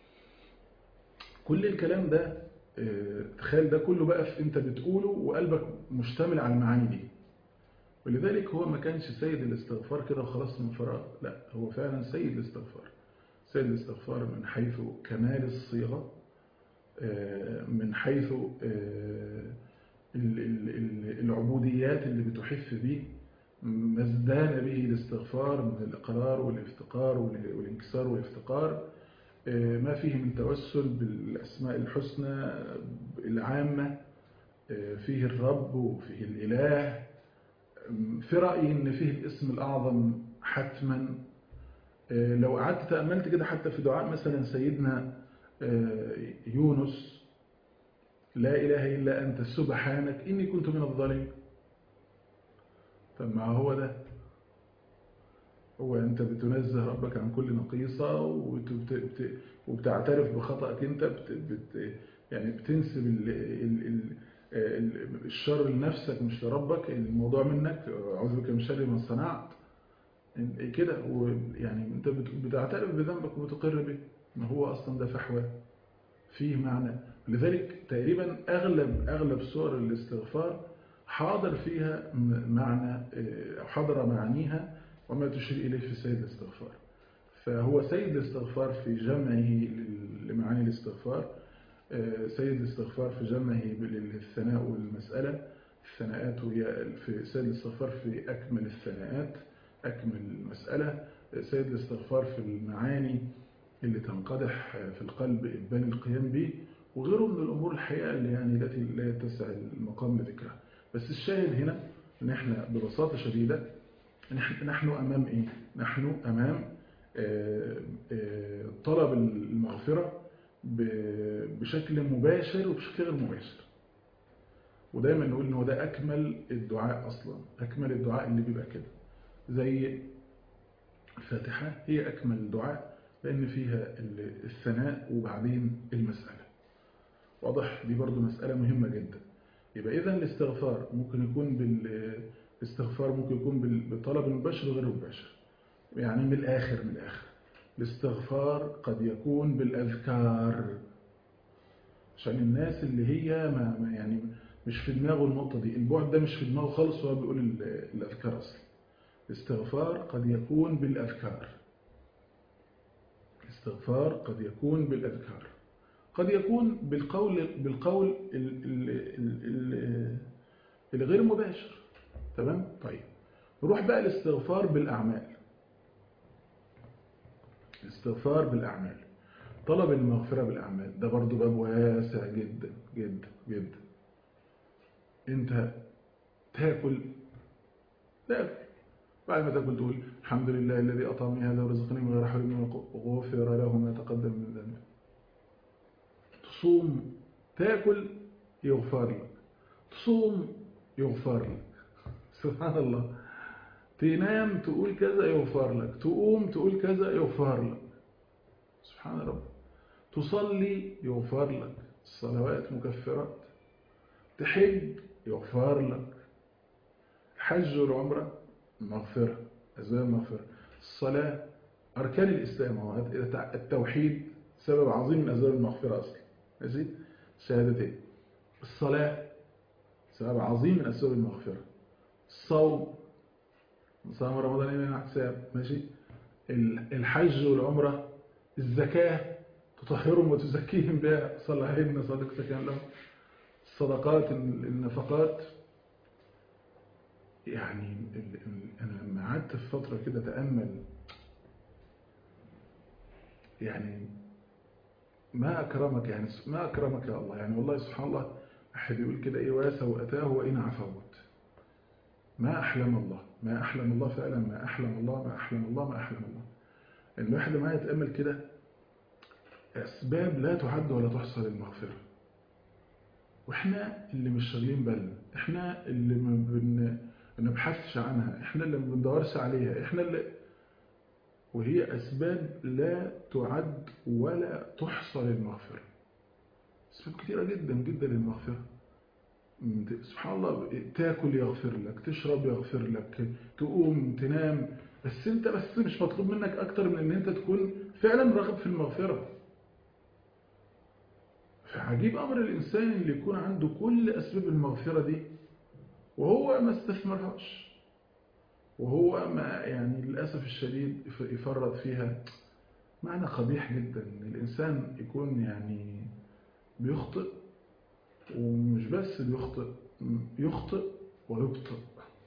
Speaker 2: كل الكلام ده تخيل ده كله بقى في انت بتقوله وقلبك مشتمل على المعاني دي. ولذلك هو ما كانش سيد الاستغفار كده وخلاص من فراغ، لا هو فعلا سيد الاستغفار. سيد الاستغفار من حيث كمال الصيغة، من حيث العبوديات اللي بتحف به، ما ازدان به الاستغفار من الإقرار والافتقار والانكسار والافتقار، ما فيه من توسل بالأسماء الحسنى العامة، فيه الرب وفيه الإله. في رأيي إن فيه الاسم الأعظم حتما. لو قعدت تأملت كده حتى في دعاء مثلا سيدنا يونس، لا إله إلا أنت سبحانك إني كنت من الظالمين. طب ما هو ده، هو أنت بتنزه ربك عن كل نقيصة وبتعترف بخطأك أنت، بت بت يعني بتنسب ال ال ال الشر لنفسك مش لربك، الموضوع منك، أعوذ بك من شر ما صنعت كده. يعني أنت بتعترف بذنبك وبتقر به، ما هو أصلا ده فحوى فيه معنى. لذلك تقريبا أغلب أغلب سور الاستغفار حاضر فيها معنى، أو حضر معانيها وما تشير إليه في سيد الاستغفار. فهو سيد الاستغفار في جمعه لمعاني الاستغفار، سيد الاستغفار في جمعه للثناء والمسألة. الثناءات هي في سيد الاستغفار في أكمل الثناءات، أكمل المسألة. سيد الاستغفار في المعاني اللي تنقدح في القلب إبان القيام به، وغيره من الأمور الحقيقة اللي يعني التي لا يتسع المقام لذكرها. بس الشاهد هنا ان احنا ببساطة شديدة نحن أمام إيه؟ نحن أمام طلب المغفرة بشكل مباشر وبشكل غير مباشر. ودايما نقول إنه ده أكمل الدعاء أصلا، أكمل الدعاء اللي بيبقى كده زي الفاتحة، هي أكمل الدعاء لأن فيها الثناء وبعدين المسألة. واضح؟ دي برضو مسألة مهمة جدا. يبقى إذن الاستغفار ممكن يكون بال الاستغفار ممكن يكون بالطلب المباشر وغير المباشر. يعني من الآخر من الآخر الاستغفار قد يكون بالأذكار، عشان الناس اللي هي ما يعني مش في دماغه النقطة دي، البعد ده مش في دماغه خالص وهو بيقول الأذكار أصلا. الاستغفار قد يكون بالأذكار، الاستغفار قد يكون بالأذكار، قد يكون بالقول بالقول الغير مباشر. تمام؟ طيب نروح بقى الاستغفار بالأعمال. الاستغفار بالأعمال، طلب المغفرة بالأعمال، ده برضو باب واسع جدا جدا جدا. انت تاكل تاكل بعد ما تاكل تقول الحمد لله الذي أطعمني هذا ورزقني من غير حول منه غفر له ما تقدم من ذنبه. تصوم تاكل يغفر لك، تصوم يغفر لك، سبحان الله. تنام تقول كذا يغفر لك، تقوم تقول كذا يغفر لك، سبحان رب. تصلي يغفر لك، الصلوات مكفرات. تحج يغفر لك، الحج والعمرة مغفرة، أسباب مغفرة. الصلاة أركان الإسلام، هو التوحيد سبب عظيم من أسباب المغفرة أصلا، ماشي، الشهادتين. الصلاة سبب عظيم من أسباب المغفرة. الصوم، صام رمضان إيمانا واحتسابا، ماشي. الحج والعمرة. الزكاة تطهرهم وتزكيهم بها، صلى عليهم صادق سكن لهم. الصدقات، النفقات. يعني أنا لما قعدت في فترة كده تأمل، يعني ما أكرمك، يعني ما أكرمك يا الله، يعني والله سبحان الله. أحد يقول كده إيه، واسوا أتاه وإن عفوت. ما أحلم الله، ما أحلم الله فعلا، ما أحلم الله، ما أحلم الله، ما أحلم الله. إن الواحد ما يتأمل كده أسباب لا تعد ولا تحصى للمغفرة، وإحنا اللي مش شاغلين بالنا، إحنا اللي ما بنبحثش عنها، إحنا اللي ما بندورش عليها، إحنا اللي، وهي أسباب لا تعد ولا تحصى للمغفرة. أسباب كثيرة جدا جدا للمغفرة. سبحان الله، تاكل يغفر لك، تشرب يغفر لك، تقوم تنام، بس انت بس مش مطلوب منك اكتر من ان انت تكون فعلا راغب في المغفرة. فعجيب امر الانسان اللي يكون عنده كل اسباب المغفرة دي وهو ما استثمرهاش، وهو ما يعني للأسف الشديد يفرط فيها. معنى قبيح جدا ان الانسان يكون يعني بيخطئ، ومش بس بيخطئ، يخطئ ويبطئ،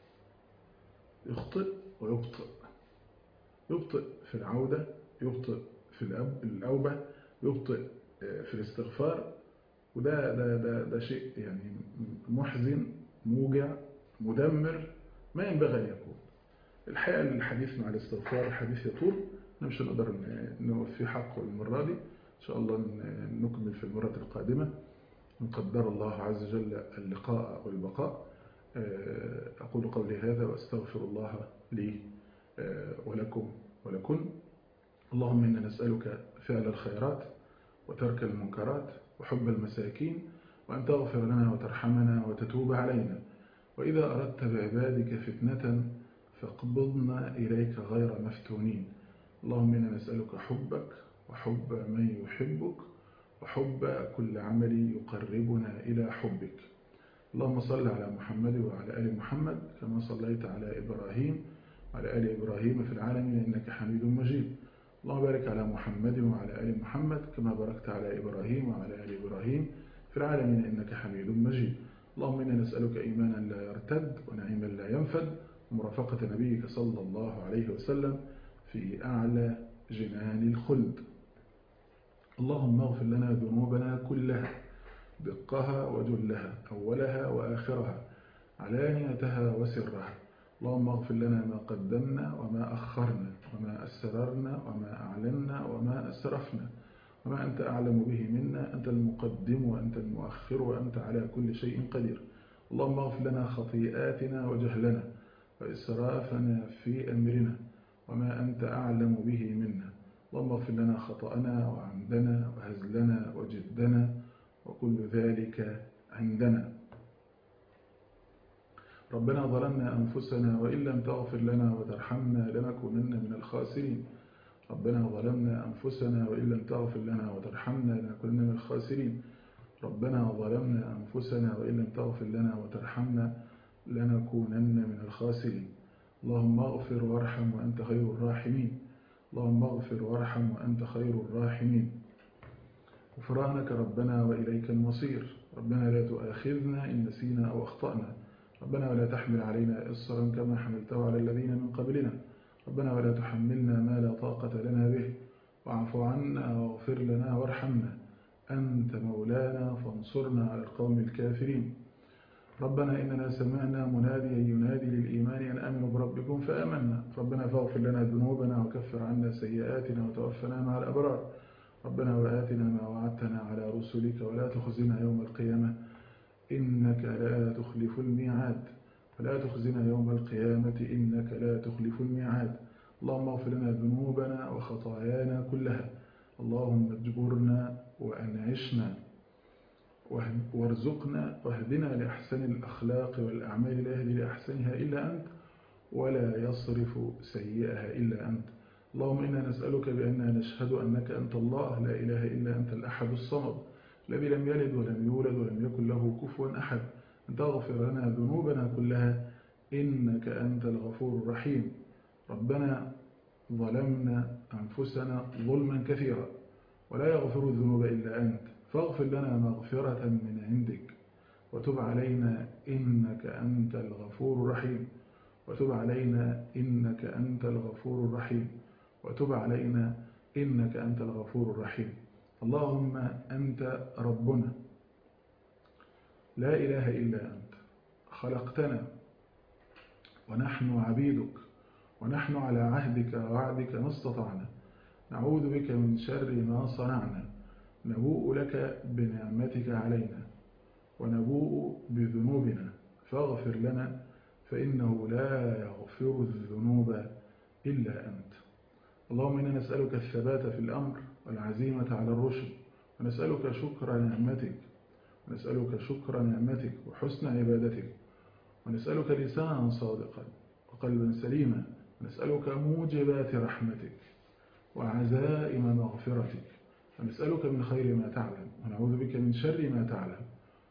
Speaker 2: يخطئ ويبطئ، يبطئ في العودة، يبطئ في الأب الأوبة، يبطئ في الاستغفار. وده ده ده ده شيء يعني محزن، موجع، مدمر، ما ينبغي أن يكون. الحقيقة الحديث مع الاستغفار حديث يطول، مش هنقدر نوفي حقه المرة دي، إن شاء الله نكمل في المرة القادمة إن قدر الله عز وجل اللقاء والبقاء. أقول قولي هذا وأستغفر الله لي ولكم ولكن. اللهم إنا نسألك فعل الخيرات وترك المنكرات وحب المساكين، وأن تغفر لنا وترحمنا وتتوب علينا، وإذا أردت بعبادك فتنة فاقبضنا إليك غير مفتونين. اللهم إنا نسألك حبك وحب من يحبك وحب كل عمل يقربنا إلى حبك. اللهم صل على محمد وعلى آل محمد كما صليت على إبراهيم وعلى آل إبراهيم في العالمين إنك حميد مجيد. اللهم بارك على محمد وعلى آل محمد كما باركت على إبراهيم وعلى آل إبراهيم في العالمين إنك حميد مجيد. اللهم إنا نسألك إيمانا لا يرتد ونعيما لا ينفد ومرافقة نبيك صلى الله عليه وسلم في أعلى جنان الخلد. اللهم اغفر لنا ذنوبنا كلها، دقها وجلها، أولها وآخرها، علانيتها وسرها. اللهم اغفر لنا ما قدمنا وما أخرنا وما أسررنا وما أعلنا وما أسرفنا وما أنت أعلم به منا، أنت المقدم وأنت المؤخر وأنت على كل شيء قدير. اللهم اغفر لنا خطيئاتنا وجهلنا وإسرافنا في أمرنا وما أنت أعلم به منا. اللهم اغفر لنا خطأنا وعمدنا وهزلنا وجدنا وكل ذلك عندنا. ربنا ظلمنا أنفسنا وإن لم تغفر لنا وترحمنا لنكونن من الخاسرين. ربنا ظلمنا أنفسنا وإن لم تغفر لنا وترحمنا لنكونن من الخاسرين. ربنا ظلمنا أنفسنا وإن لم تغفر لنا وترحمنا لنكونن من الخاسرين. اللهم اغفر وارحم وأنت خير الراحمين. اللهم اغفر وارحم وأنت خير الراحمين. غفرانك ربنا وإليك المصير. ربنا لا تؤاخذنا إن نسينا أو أخطأنا. ربنا ولا تحمل علينا إصرا كما حملته على الذين من قبلنا. ربنا ولا تحملنا ما لا طاقة لنا به، واعف عنا واغفر لنا وارحمنا، أنت مولانا فانصرنا على القوم الكافرين. ربنا إننا سمعنا مناديا ينادي للإيمان أن آمنوا بربكم فآمنا. ربنا فاغفر لنا ذنوبنا وكفر عنا سيئاتنا وتوفنا مع الأبرار. ربنا وآتنا ما وعدتنا على رسلك ولا تخزنا يوم القيامة إنك لا تخلف الميعاد، ولا تخزنا يوم القيامة إنك لا تخلف الميعاد. اللهم اغفر لنا ذنوبنا وخطايانا كلها، اللهم اجبرنا وأنعشنا وارزقنا واهدنا لأحسن الأخلاق والأعمال لا يهدي لأحسنها إلا أنت ولا يصرف سيئها إلا أنت. اللهم إنا نسألك بأننا نشهد أنك أنت الله لا إله إلا أنت الأحد الصمد الذي لم يلد ولم يولد ولم يكن له كفوا أحد، أن تغفر لنا ذنوبنا كلها إنك أنت الغفور الرحيم. ربنا ظلمنا أنفسنا ظلما كثيرا ولا يغفر الذنوب إلا أنت، فاغفر لنا مغفرة من عندك وتب علينا إنك أنت الغفور الرحيم، وتب علينا إنك أنت الغفور الرحيم، وتب علينا إنك أنت الغفور الرحيم. اللهم أنت ربنا لا إله إلا أنت، خلقتنا ونحن عبيدك، ونحن على عهدك ووعدك ما استطعنا، نعوذ بك من شر ما صنعنا، نبوء لك بنعمتك علينا ونبوء بذنوبنا فاغفر لنا فإنه لا يغفر الذنوب إلا أنت. اللهم إنا نسألك الثبات في الأمر والعزيمة على الرشد، ونسألك شكر نعمتك ونسألك شكر نعمتك وحسن عبادتك، ونسألك لسانا صادقا وقلبا سليما، ونسألك موجبات رحمتك وعزائم مغفرتك، ونسألك من خير ما تعلم ونعوذ بك من شر ما تعلم،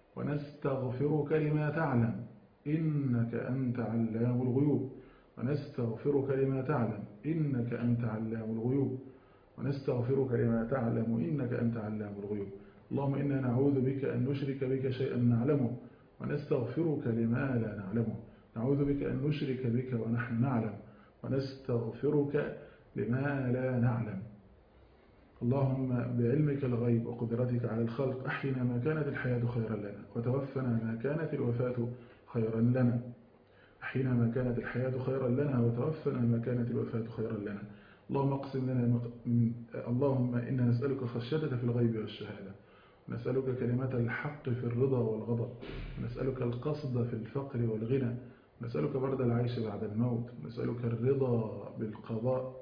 Speaker 2: ونستغفرك لما تعلم إنك أنت علام الغيوب، ونستغفرك لما تعلم إنك أنت علام الغيوب، ونستغفرك لما تعلم إنك أنت علام الغيوب. اللهم إنا نعوذ بك أن نشرك بك شيئا نعلمه، ونستغفرك لما لا نعلمه. نعوذ بك أن نشرك بك ونحن نعلم، ونستغفرك لما لا نعلم. اللهم بعلمك الغيب وقدرتك على الخلق أحينا ما كانت الحياة خيرا لنا، وتوفنا ما كانت الوفاة خيرا لنا. أحينا ما كانت الحياة خيرا لنا، وتوفنا ما كانت الوفاة خيرا لنا. اللهم اقسم لنا اللهم إنا نسألك خشيتك في الغيب والشهادة، ونسألك كلمة الحق في الرضا والغضب، ونسألك القصد في الفقر والغنى، ونسألك برد العيش بعد الموت، ونسألك الرضا بالقضاء،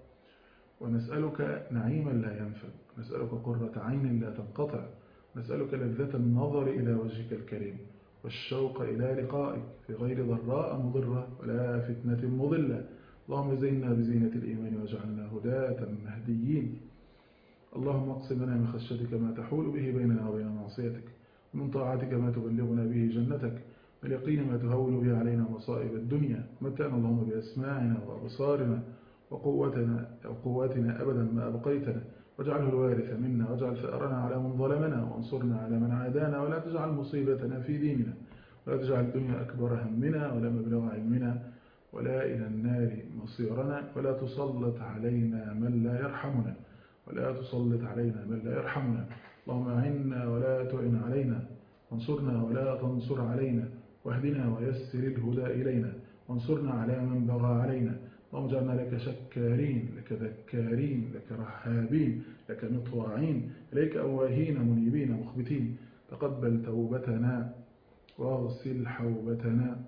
Speaker 2: ونسألك نعيما لا ينفد، ونسألك قرة عين لا تنقطع، ونسألك لذة النظر إلى وجهك الكريم والشوق إلى لقائك في غير ضراء مضرة ولا فتنة مضلة. اللهم زينا بزينة الإيمان واجعلنا هداة مهديين. اللهم اقسم لنا من خشيتك ما تحول به بيننا وبين معصيتك، ومن طاعتك ما تبلغنا به جنتك، واليقين ما تهون به علينا مصائب الدنيا. متعنا اللهم بأسماعنا وأبصارنا وقوتنا وقواتنا أبدا ما أبقيتنا، واجعله الوارث منا، واجعل ثأرنا على من ظلمنا، وانصرنا على من عادانا، ولا تجعل مصيبتنا في ديننا، ولا تجعل الدنيا أكبر همنا ولا مبلغ علمنا ولا إلى النار مصيرنا، ولا تسلط علينا من لا يرحمنا ولا تسلط علينا من لا يرحمنا. اللهم أعنا ولا تعن علينا، وانصرنا ولا تنصر علينا، واهدنا ويسر الهدى إلينا، وانصرنا على من بغى علينا. اللهم اجعلنا لك شكارين، لك ذكارين، لك رهابين، لك مطواعين، إليك أواهين منيبين مخبتين. تقبل توبتنا واغسل حوبتنا،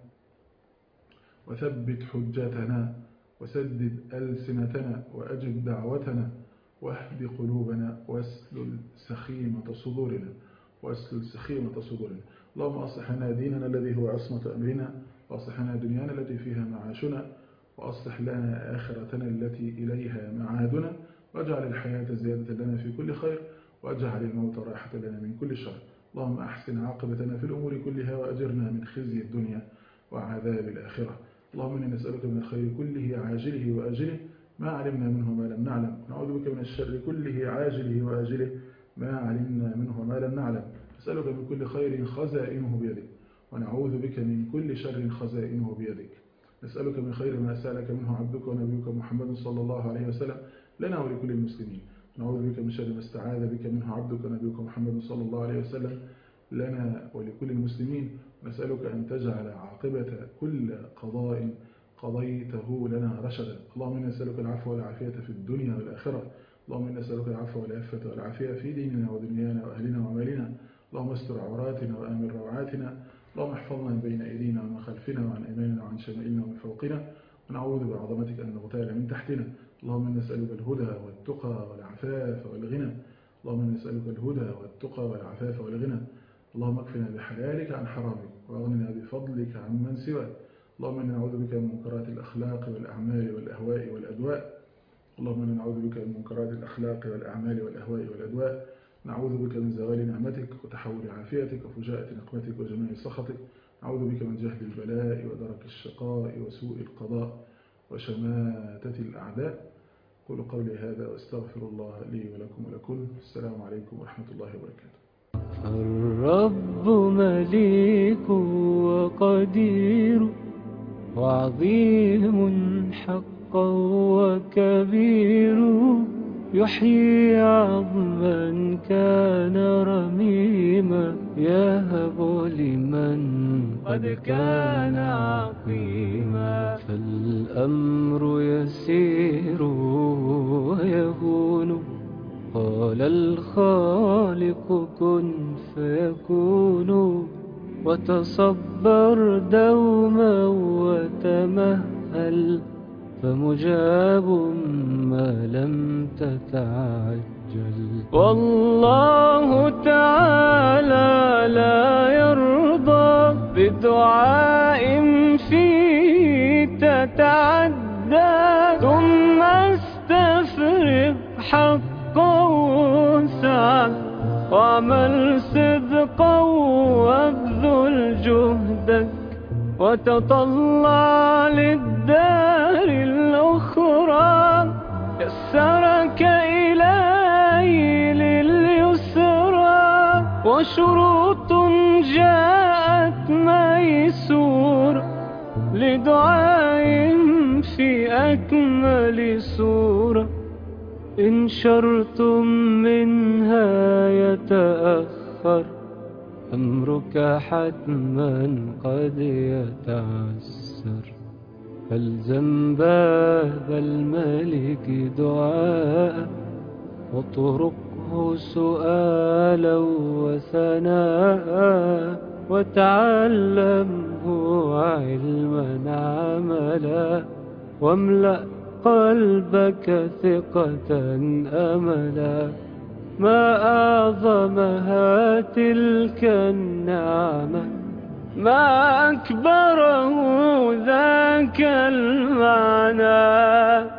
Speaker 2: وثبت حجتنا، وسدد ألسنتنا، وأجب دعوتنا، واهد قلوبنا، واسلل سخيمة صدورنا واسلل سخيمة صدورنا. اللهم أصلح لنا ديننا الذي هو عصمة أمرنا، وأصلح لنا دنيانا التي فيها معاشنا، وأصلح لنا آخرتنا التي إليها معادنا، واجعل الحياة زيادة لنا في كل خير، واجعل الموت راحة لنا من كل شر. اللهم أحسن عاقبتنا في الأمور كلها، وأجرنا من خزي الدنيا وعذاب الآخرة. اللهم إنا نسألك من الخير كله عاجله وآجله ما علمنا منه ما لم نعلم، ونعوذ بك من الشر كله عاجله وآجله ما علمنا منه ما لم نعلم. نسألك من كل خير خزائنه بيدك، ونعوذ بك من كل شر خزائنه بيدك. نسألك من خير ما سألك منه عبدك ونبيك محمد صلى الله عليه وسلم لنا ولكل المسلمين، ونعوذ بك من شر ما استعاذ بك منه عبدك ونبيك محمد صلى الله عليه وسلم لنا ولكل المسلمين. نسألك أن تجعل عاقبة كل قضاء قضيته لنا رشدا. اللهم إنا نسألك العفو والعافية في الدنيا والآخرة. اللهم إنا نسألك العفو والعفة والعافية في ديننا ودنيانا وأهلنا ومالنا. اللهم استر عوراتنا وآمن روعاتنا، اللهم احفظنا من بين أيدينا ومن خلفنا وعن أيماننا وعن شمائلنا ومن فوقنا، ونعوذ بعظمتك أن نغتال من تحتنا. اللهم إنا نسألك الهدى والتقى والعفاف والغنى. اللهم إنا نسألك الهدى والتقى والعفاف والغنى. اللهم اكفنا بحلالك عن حرامك واغننا بفضلك عمن سواك. اللهم إنا نعوذ بك من منكرات الأخلاق والأعمال والأهواء والأدواء. اللهم إنا نعوذ بك من منكرات الأخلاق والأعمال والأهواء والأدواء. نعوذ بك من زوال نعمتك وتحول عافيتك وفجاءة نقمتك وجميع سخطك. نعوذ بك من جهد البلاء ودرك الشقاء وسوء القضاء وشماتة الأعداء. قولوا قولي هذا واستغفر الله لي ولكم ولكم. السلام عليكم ورحمة الله وبركاته.
Speaker 1: الرب مليك وقدير وعظيم حقا وكبير، يحيي عظما كان رميما، يهب لمن قد كان عقيما. فالأمر يسير ويهون، قال الخالق كن فيكون. وتصبر دوما وتمهل، فمجاب ما لم تتعجل. والله تعالى لا يرضى بدعاء فيه تتعدى، ثم استفرغ حقا وسعا، واعمل صدقا وابذل جهدك، وتطلع للدار الأخرى. يسرك إلهي لليسرى، وشروط جاءت ميسورة، لدعاء في أكمل سورة. إن شرط منها يتأخر، أمرك حتما قد يتعسر. فالزم باب الملك دعاء، واطرقه سؤالا وثناء، وتعلمه علما عملا، واملأ قلبك ثقة أملا. ما أعظمها تلك النعمة، ما أكبره ذاك المعنى.